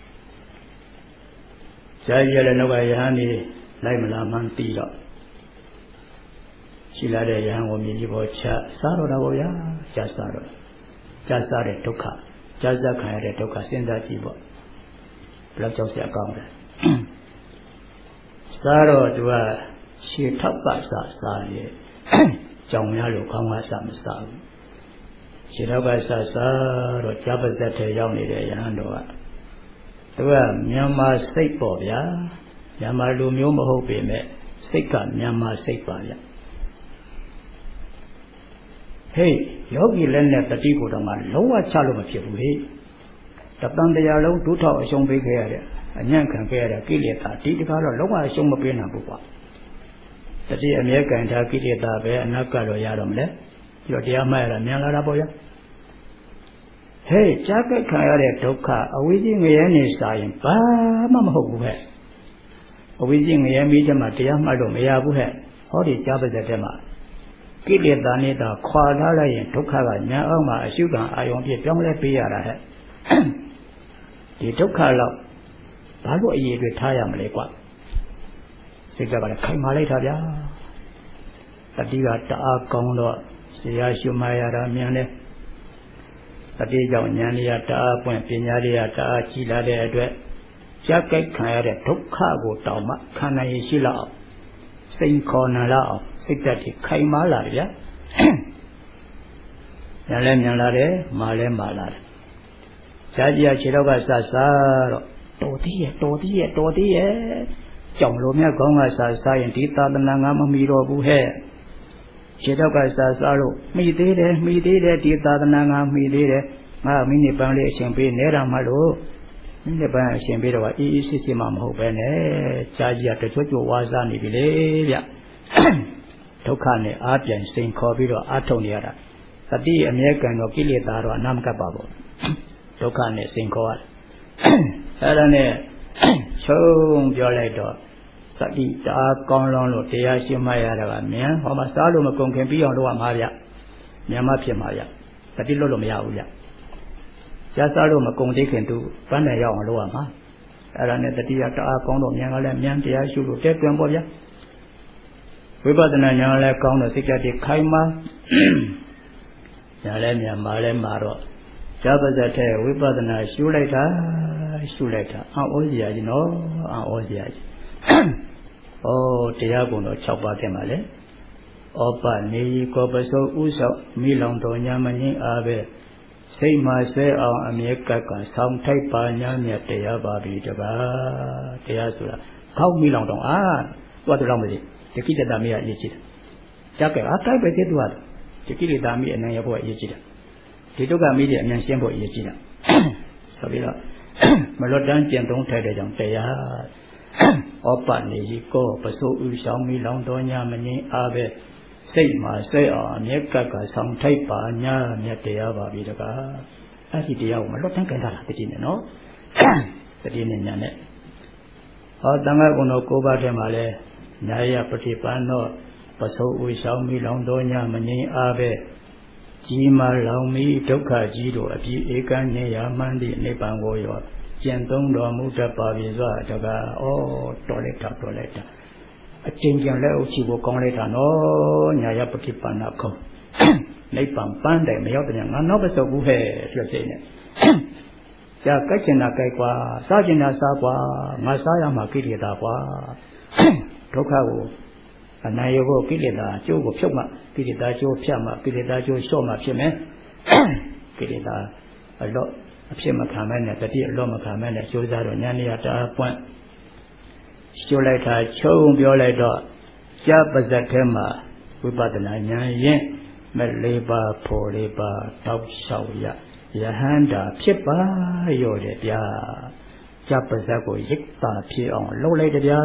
S1: ဇာကြီးလည်းနောက်ကယဟန်နေလိုက်မလားမှန်းသိတော့ရှိလာတဲ့ယဟန်ကိုမြည်ကြည့်ဖို့ချစားတော့တာပေါ့ဗျာချစားတော့ချစားတဲ့ဒုက္ခချစားခံရတဲ့ဒုက္ခစဉ်းစားကြည့်ပေါ့ဘယ်လောက်ကြောက်စရာကောင်းလဲစားတော့သူကခြေထောက်ကစားရဲ့ကြောင်များလို့ခေါင်းကစားမစားဘူးခြေထောက်ကစားတော့ကြားပါစက်ထဲရောက်နေတဲ့ယဟန်တော်ကသူကမြန်မာစိတ်ပေါ့ဗျာမြန်မာလူမျိုးမဟုတ်ပေမဲ့စိတ်ကမြန်မာစိတ်ပါဗျဟေးယောဂီလက်နဲ့တတိကိုတော့မှလုံးဝချလို့မဖြစ်ဘူးဟေးတပံတရားလုံးဒုထောက်အရှုံးပေးခဲ့ရတဲ့အညံ့ခံခဲ့ရတဲ့ကိလေသာဒီတကားတော့လုံးဝအရှုံးမပေးနိုင်ဘူးကွာတတိအမြဲကံထားကိလေသာပဲအနတ်ကတော့ရတော့မလဲပြီးတော့တရားမှတ်ရတာမြန်လာတာပေါ့ဗျာဟေးကြားကြခံရတဲ့ဒုက္ခအဝိဇ္ဇငရဲနေစားရင်ဘာမှမဟုတ်ဘူးဟဲ့အဝိဇ္ဇငရဲမိချက်မှာတရားမှတ်လို့မရဘူးဟဲ့ဟောဒီကြားပါတဲ့ထဲမှာကိလေသာနေတာခွာထားလိုက်ရင်ဒုက္ခကညာအောင်မှာအရှုခံအာယုံပြည့်ပြောင်းလဲပေးရတာဟဲ့ဒီဒုက္ခတော့ဘာလို့အရေးတွေထားရမလဲကွာစိတ်ကလည်းခိုင်မာလိုက်တာဗျာတတိကတအားကောင်းတော့ဆရာရှုမှရတာမြန်တယ်တတိကြောင့်ဉာဏ်ရတအားပွင့်ပညာရတအားကြီးလာတဲ့အတွက်ကြားကြိုက်ခံရတဲ့ဒုက္ခကိုတောင်မှခံနိုင်ရရှိလောက်အောင်စိတ်ခေါ်နာလောက်အောင်စိတ်ဓာတ်ကြီးခိုင်မာလာတယ်ဗျာဉာဏ်လည်းမြန်လာတယ်မာလည်းမာလာတယ်ဇာကြီးခြေတော့ကစတော့တော်သေးရဲ့ကြောင်လိုမြတ်ကောင်းကစားရင်ဒီသာသနာငါမမီတော့ဘူးဟဲ့ခြေတော့ကစားလို့မိသေးတယ်ဒီသာသနာငါမိသေးတယ်ငါမိနစ်ပန်းလေးအရှင်ပေးနေတာမှလို့မိနစ်ပန်းအရှင်ပေးတော့အေးစစ်မှမဟုတ်ပဲနဲ့ဇာကြီးကတချို့ဝါစားနေပြီလေဗျဒုက္ခနဲ့အားပြန်စိန်ခေါ်ပြီးတော့အားထုတ်နေရတာတတိအမြဲကံတော့ကိလေသာတော့အနာမကပ်ပါဘူးဒုက္ခနဲ့စိန်ခေါ်ရတယ်အဲ့ဒါနဲ့ချုံပြောလိုက်တော့သတိတအားကောင်းလောင်းလို့တရားရှင်းမှရတာကမြန်ဟောမှာစားလို့မကုန်ခင်ပြီးအောင်လုပ်ရမှာဗျမြန်မာဖြစ်မှာဗျသတိလွတ်လို့မရဘူးဗျရှားစားလို့မကုန်သေးခင်သူပန်းနယ်ရောက်အောင်လုပ်ရမှာအဲ့ဒါနဲ့တတိယတအားကောင်းတော့မြန်ကလည်းမြန်တရားရှုလို့တဲ့တွင်ပေါ့ဗျဝိပဿနာဉာဏ်လည်းကောင်းတော့စိတ်ကြည်ခိုင်မာညာလည်းမြန်မာလည်းမာတော့ Jabazate, Vipadana, Shuleta, oh, yes, no, oh, yes. Oh, Tiagono, Chapatemale. Opa, Ni, Copaso, Uso, Milondo, Yamani, Abe. Say my say, oh, America, some type of Yamia, Teababi, Teasula. How Milondo, what wrong with it? The kid that Damia is it. Jacka, I type it what? The kid that Damia and Yabo is it. The Toga Media and Simple is it. Sabila, Melodan, don't tell the young Tea. Opa, Nico, Paso, Usam, Milondo, Yamani, Abe. Say my say, oh, America, some type of Yamia, Teababi, I see the young Melodan can have the dinner, no? The dinner, Yanet. Oh, Danga Uno Koba Temale, Naya Patipano, Paso Usami Londonia Mani Abe, Jima Laumi, Toka Jido, Abi Ekan Nea Mandi, Nepangoyo, Jentong Muta Paviza, Daga, oh, Toleta. A changing level, she will call it no, Naya Patipanako. Nepam Pande, Mayotan, no, but so good, you're saying it. Ya kachena kaikwa sajina sakwa masaya makilida kwa tokawo anayogo kilida jogo phyauma kilida jo phyama kilida jo shoma phitme kilida alot aphit ma kha mai ne tati alot ma kha mai ne josa do nyaniya ta point shyo lai tha chung pyo lai do ja pasat the ma vipadana nyan yin me le ba pho le ba taw shaw ya Yahanda Pipa Yodia Japazago Yikta Pion Lole Dia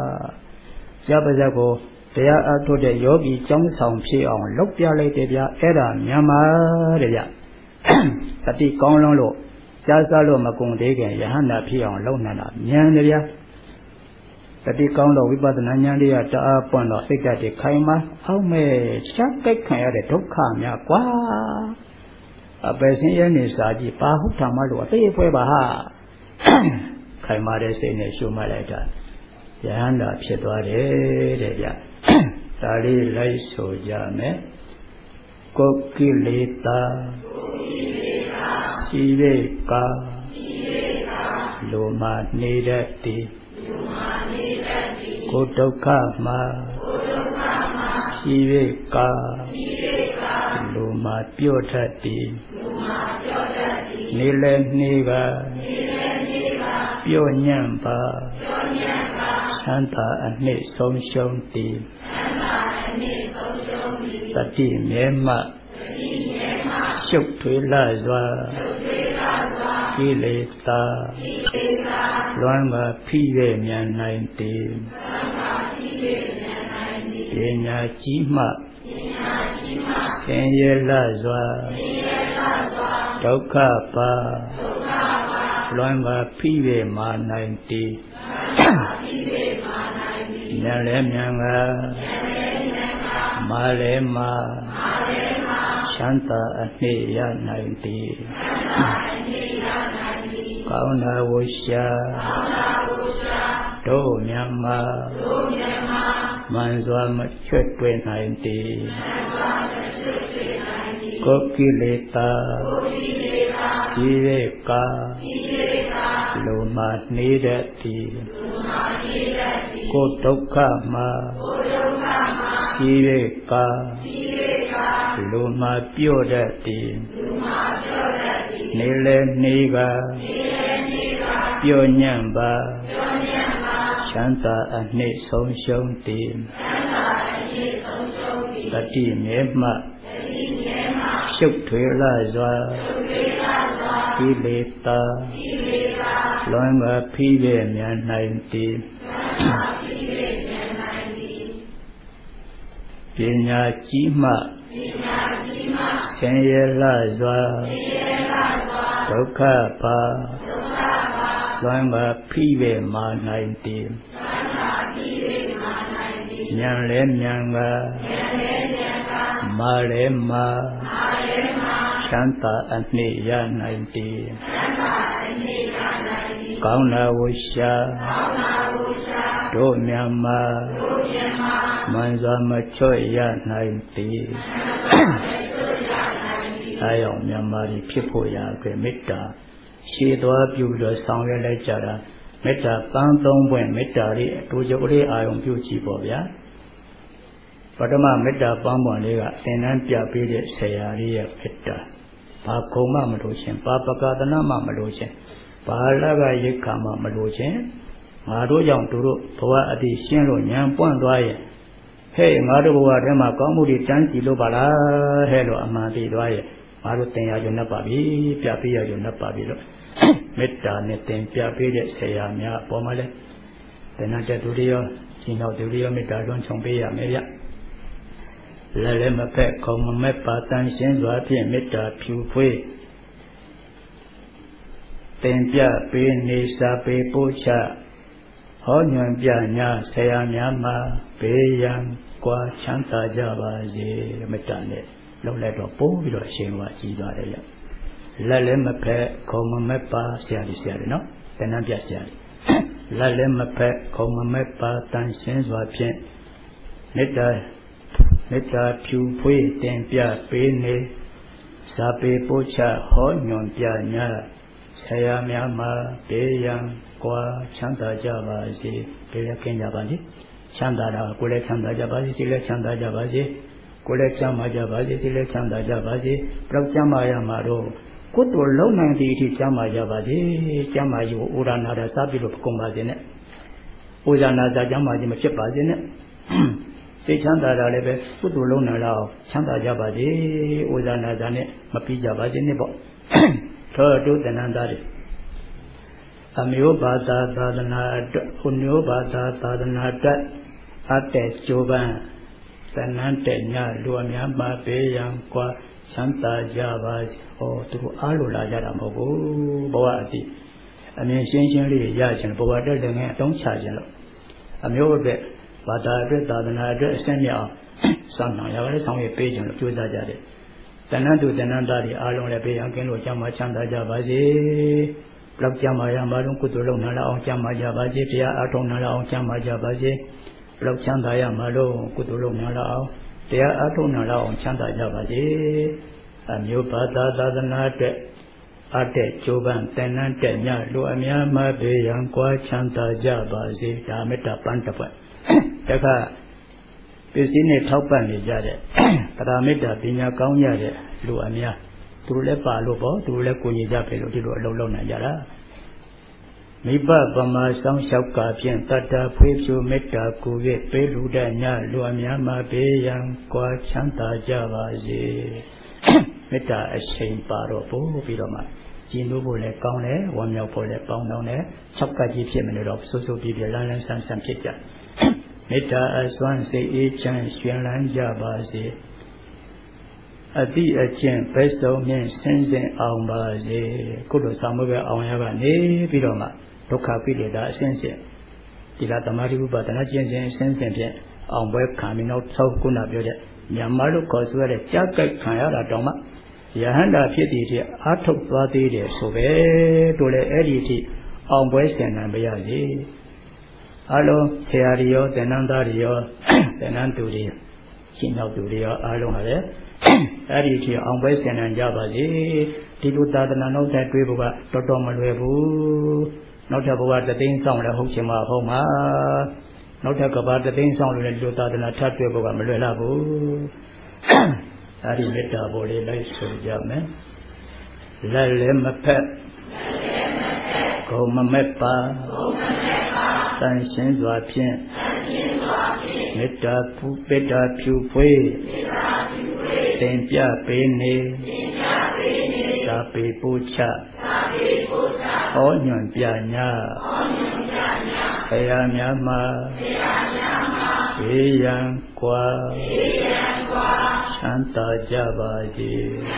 S1: Japazago they are to the Yogi Johnson Pion Lopia Ladia Era Yama Dia Tati Konlo Jazalo Makung Degen Yahanda Pion Lonana Yandia Tati Konlo Vipadana Yandia Ta Pono Sigati Kaima how may Chapek Kaya Toka Yakwa A person in Saji, Pahu Tamalu, a pay for Baha Kaimare saying a Shumaleta Yanda Pietare Tari Laiso Yame Kokileta Siveka Luma Nidati Kotokama Siveka Luma Piotati Nile Niga Pyonyamba Santa Ane Somshonti Tati Mema Shuk Twilazwa Kileta Luanga Pive Nyan 19 Yenya Chima Kenyelazwa Dokapa Luanga Pive Ma 90 Nyalemyanga Malema Shanta Aneya 90 Kauna Wusha Do Myama Manzwa Machutwe 90 Kokileta Kiveka Luma Nidati Kotokama Kiveka Luma Piodati Nile Niga Pyonyamba Shanta Ane Somshonti Tati Mema Shuk Twilazwa Kileta Luanga Pive Nyan 90 Pinya Chima Kenyelazwa Dokapa Luanga Pive Ma 90 Nyanlemyanga Malema Shanta Aneya 90 Kauna Wusha Do Myama Manzwa Machoya 90 အားရောင်မြန်မာတွေဖြစ်ဖို့ရာအတွက်မေတ္တာရှေ့သွားပြုပြီးတော့ဆောင်ရွက်လိုက်ကြတာမေတ္တာပန်းသုံးပွင့်မေတ္တာလေးအတူတူလေးအာရုံပြုကြည့်ပေါ့ဗျာပထမမေတ္တာပန်းပွင့်လေးကသင်တန်းပြပေးတဲ့ဆရာလေးရဲ့မေတ္တာဘာကုံမှမလို့ခြင်းဘာပကာသနာမှမလို့ခြင်းဘာလကရိက္ခာမှမလို့ခြင်းငါတို့ကြောင့်သူတို့ဘဝအတိရှင်းလို့ဉာဏ်ပွင့်သွားရဲ့ဟဲ့ငါတို့ဘဝထဲမှာကောင်းမှုတွေတန်းစီလို့ပါလားဟဲ့လို့အမှန်တည်သွားရဲ့ငါတို့သင်ရကြနှက်ပါပြီပြပေးရကြနှက်ပါပြီလို့မေတ္တာနဲ့သင်ပြပေးတဲ့ဆရာများအပေါ်မှာလဲသင်္ဍတဲ့သူတွေရောရှင်တော်သူတွေရောမေတ္တာလွှမ်းခြုံပေးရမယ်ဗျလက်လည်းမဖက်ခုံမမဲ့ပါတန်ရှင်းစွာဖြင့်မေတ္တာဖြူဖွေးသင်ပြပေးနေစာပေပို့ချဟောညွှန်ပြညာဆရာများမှာဘေးရန်ကွာချမ်းသာကြပါစေမေတ္တာနဲ့လုံးလိုက်တော့ပို့ပြီးတော့အရှင်ကကြီးသွားတယ်ဗျလက်လည်းမဖက်ခုံမမဲ့ပါဆရာတွေနော်သင်္ဍပြဆရာတွေလက်လည်းမဖက်ခုံမမဲ့ပါတန်ရှင်းစွာဖြင့်မေတ္တာဖြူဖွေးတင်ပြပေးနေစာပေပို့ချဟောညွှန်ပြညာဆရာများမှာဘေးရန်ကွာချမ်းသာကြပါစေဘေးရကင်းကြပါစေချမ်းသာတာကိုယ်လည်းချမ်းသာကြပါစေစိတ်လည်းချမ်းသာကြပါစေကိုယ်လည်းချမ်းသာကြပါစေစိတ်လည်းချမ်းသာကြပါစေဘလောက်ချမ်းသာရမှာတော့ကိုယ်တို့လုံနိုင်တဲ့အထိချမ်းသာကြပါစေချမ်းသာယူဩရနာတာစားပြီးလို့ပကုံပါစေနဲ့ဩဇာနာတာချမ်းသာခြင်းမဖြစ်ပါစေနဲ့စိတ်ချမ်းသာတာလည်းပဲကုသိုလ်လုံးနိုင်တော့ချမ်းသာကြပါစေဩဇာနာတာနဲ့မပြီးကြပါစေနဲ့ပေါ့သောတုတဏ္ဍသားတွေအမျိုးဘာသာသာသနာအတွက်ဥမျိုးဘာသာသာသနာအတွက်အတဲ့ကျိုးပန်းသဏ္ဍန်တဲ့ညလူအများမှာပေးရန်ကွာချမ်းသာကြပါစေဟောသူတို့အားလို့လာကြတာမဟုတ်ဘူးဘဝအတိအမြင်ရှင်းရှင်းလေးရခြင်းဘဝတက်တဲ့ငယ်အတုံးချခြင်းလို့အမျိုးအတွက်ဘာသာအတွက်သာသနာအတွက်အစင်းမြောက်စောင့်နိုင်ရပါလေဆောင်ရွက်ပေးခြင်းလို့ကြိုးစားကြတယ်တဏ္ဍတုတဏ္ဍသားတွေအားလုံးလည်းပေးအောင်ကင်းလို့ကျမ်းမာချမ်းသာကြပါစေဘလောက်ကျမ်းမာရမှာတော့ကုသိုလ်လုံးနာအောင်ကျမ်းမာကြပါစေတရားအားထုတ်နာအောင်ကျမ်းမာကြပါစေဘလောက်ချမ်းသာရမှာတော့ကုသိုလ်လုံးနာအောင်တရားအားထုတ်နာအောင်ချမ်းသာကြပါစေအမျိုးဘာသာသာသနာအတွက်အတဲ့ကျိုးပန်းတဏ္ဍတဲ့ညလူအများမှာပေးရန်ကွာချမ်းသာကြပါစေဒါမေတ္တာပန်းတစ်ပတ်တခါပစ္စည်းနဲ့ထောက်ပံ့နေကြတဲ့ပရမေတ္တာပညာကောင်းရတဲ့လူအများသူတို့လည်းပါလို့ပေါ့သူတို့လည်းကိုညီကြပဲလို့ဒီလိုအလုံးလုံးနိုင်ကြတာမိဘပမာဆောင်လျှောက်ကဖြင့်တတ္တဖွေးဖြူမေတ္တာကို၍ပေးလူတဲ့ညလူအများမှာပေးရန်ကွာချမ်းသာကြပါစေမေတ္တာအရှိန်ပါတော့ပို့ပြီးတော့မှကျင့်လို့ဖို့လည်းကောင်းတယ်ဝမ်းမြောက်ဖို့လည်းပေါင်းတောင်းတယ်၆ကကြီးဖြစ်မနေတော့စိုးစိုးပြီးလန်းလန်းဆန်းဆန်းဖြစ်ကြမေတ္တာအစွမ်းစိတ်အေးချမ်းရွှင်လန်းကြပါစေအတိအကျင့်ဘက်ဆုံးမြင့်ဆင်းဆင်းအောင်ပါစေကုသိုလ်ဆောင်မှုပဲအောင်ရကနေပြီးတော့မှဒုက္ခပိလေသာအစင်းစင်ဒီလားသမာဓိဥပဒနာကျင့်စဉ်အစင်းစင်ဖြင့်အောင်ပွဲခံပြီးနောက်သောခုနပြောတဲ့မြန်မာလို့ခေါ်ဆိုရတဲ့ကြားကြိုက်ခံရတာတောင်မှယဟန္တာဖြစ်တည်တဲ့အာထုတ်သွားသေးတယ်ဆိုပဲတို့လည်းအဲ့ဒီအထိအောင်ပွဲဆင်နိုင်ပါရစေအလုံးဆရာတွေရောသင်္นานသားတွေရောသင်္นานသူတွေရှင်နောက်သူတွေရောအားလုံးပါပဲအဲ့ဒီအထိအောင်ပွဲဆင်နိုင်ကြပါစေဒီလိုသာသနာနောက်ထပ်တွေးဖို့ကတော်တော်မလွယ်ဘူးနောက်ထပ်ဘဝတသိန်းဆောင်လည်းဟုတ်ချင်မှာဟုတ်မှာနောက်ထပ်ကဘာတသိန်းဆောင်လို့လည်းဒီလိုသာသနာထပ်တွေးဖို့ကမလွယ်တော့ဘူးအဲ့ဒီမေတ္တာပေါ်လေးလိုက်ဆိုကြမယ်လက်လည်းမဖက်ကိုယ်မမက်ပါတန်ရှင်းစွာဖြင့်မေတ္တာဖြူဖွေးသင်ပြပေးနေသာပေပို့ချဟောညွှန်ပြညာဆရာများမှာဘေးရန်ကွာချမ်းသာကြပါစေ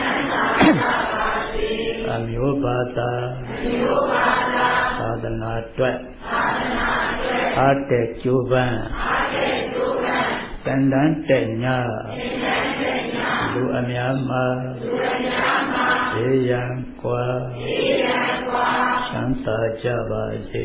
S1: အမျိုးဘာသာသာသနာအတွက်အားတဲ့ကျိုးပန်းတန်တန်တဲ့ညလူအများမှာဘေးရန်ကွာချမ်းသာကြပါစေ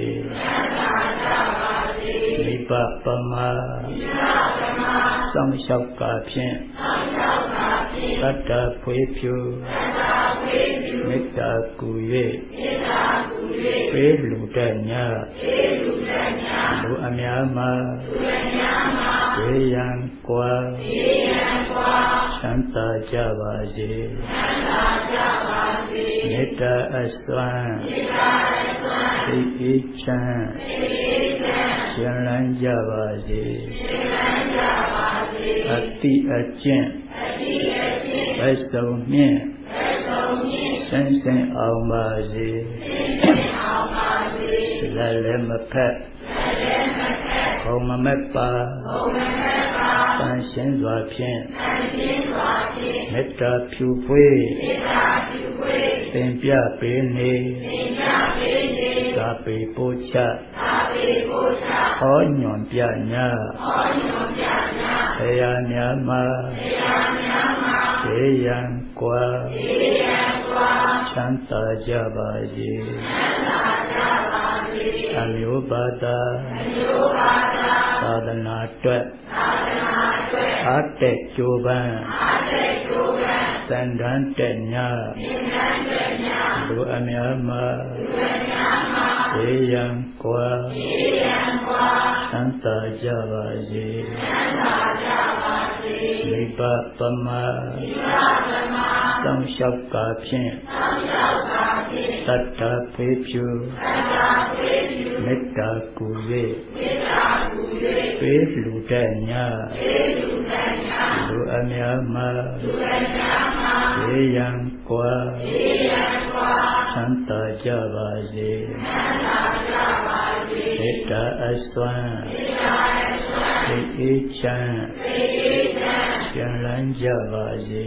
S1: မိဘပမာဆောင်လျှောက်ကဖြင့်တတ္တဖွေဖြူမေတ္တာကူ၍ပေးလူတတ်ညာလူအများမှာဝေယံကွာချမ်းသာကြပါစေမေတ္တာအစွမ်းသိအေးချမ်းရှင်လန်းကြပါစေအတိအကျင့်ဘက်စုံမြင့်စင်စင်အောင်ပါစေလက်လည်းမဖက်ခုံမမက်ပါတန်ရှင်းစွာဖြင့်မေတ္တာဖြူဖွေးသင်ပြပေးနေသာပေပို့ချဟောညွန်ပြညာဆရာများမှာခြေရန်ကွာချမ်းသာကြပါစေအမျိုးဘာသာသာသနာအတွက်အားတက်ကြိုးပမ်းသံတန်းတက်ညာလူအများမှာခြေရန်ကွာချမ်းသာကြပါစေမိဘပမာစောင့်ရှောက်ကာဖြင့်တတ္တဖေးဖြူမေတ္တာကူ၍ပေးလူတဲ့ညာလူအများမှာဝေယံကွာချမ်းသာကြပါစေမေတ္တာအစွမ်းသိအေးချမ်းရှင်လန်းကြပါစေ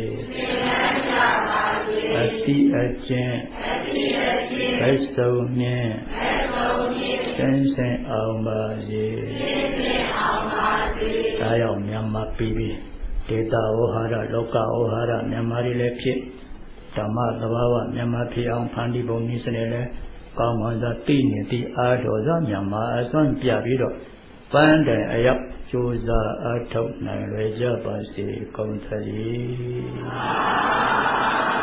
S1: အတိအကျင့်ဘက်စုံမြင့်စင်စင်အောင်ပါစေဒါရောက်မြန်မာပြည်ပြီးဒေတာဝဟာရလောကဝဟာရမြန်မာတွေလည်းဖြစ်ဓမ္မသဘာဝမြန်မာဖြစ်အောင်ဖန်တီးပုံနည်းစနစ်လည်းကောင်းမှန်စွာသိနေသည့်အားတော်စွာမြန်မာအစွမ်းပြပြီးတော့ပန်းတိုင်အရောက်ကြိုးစားအထောက်နိုင်ရကြပါစေကုန်သတည်း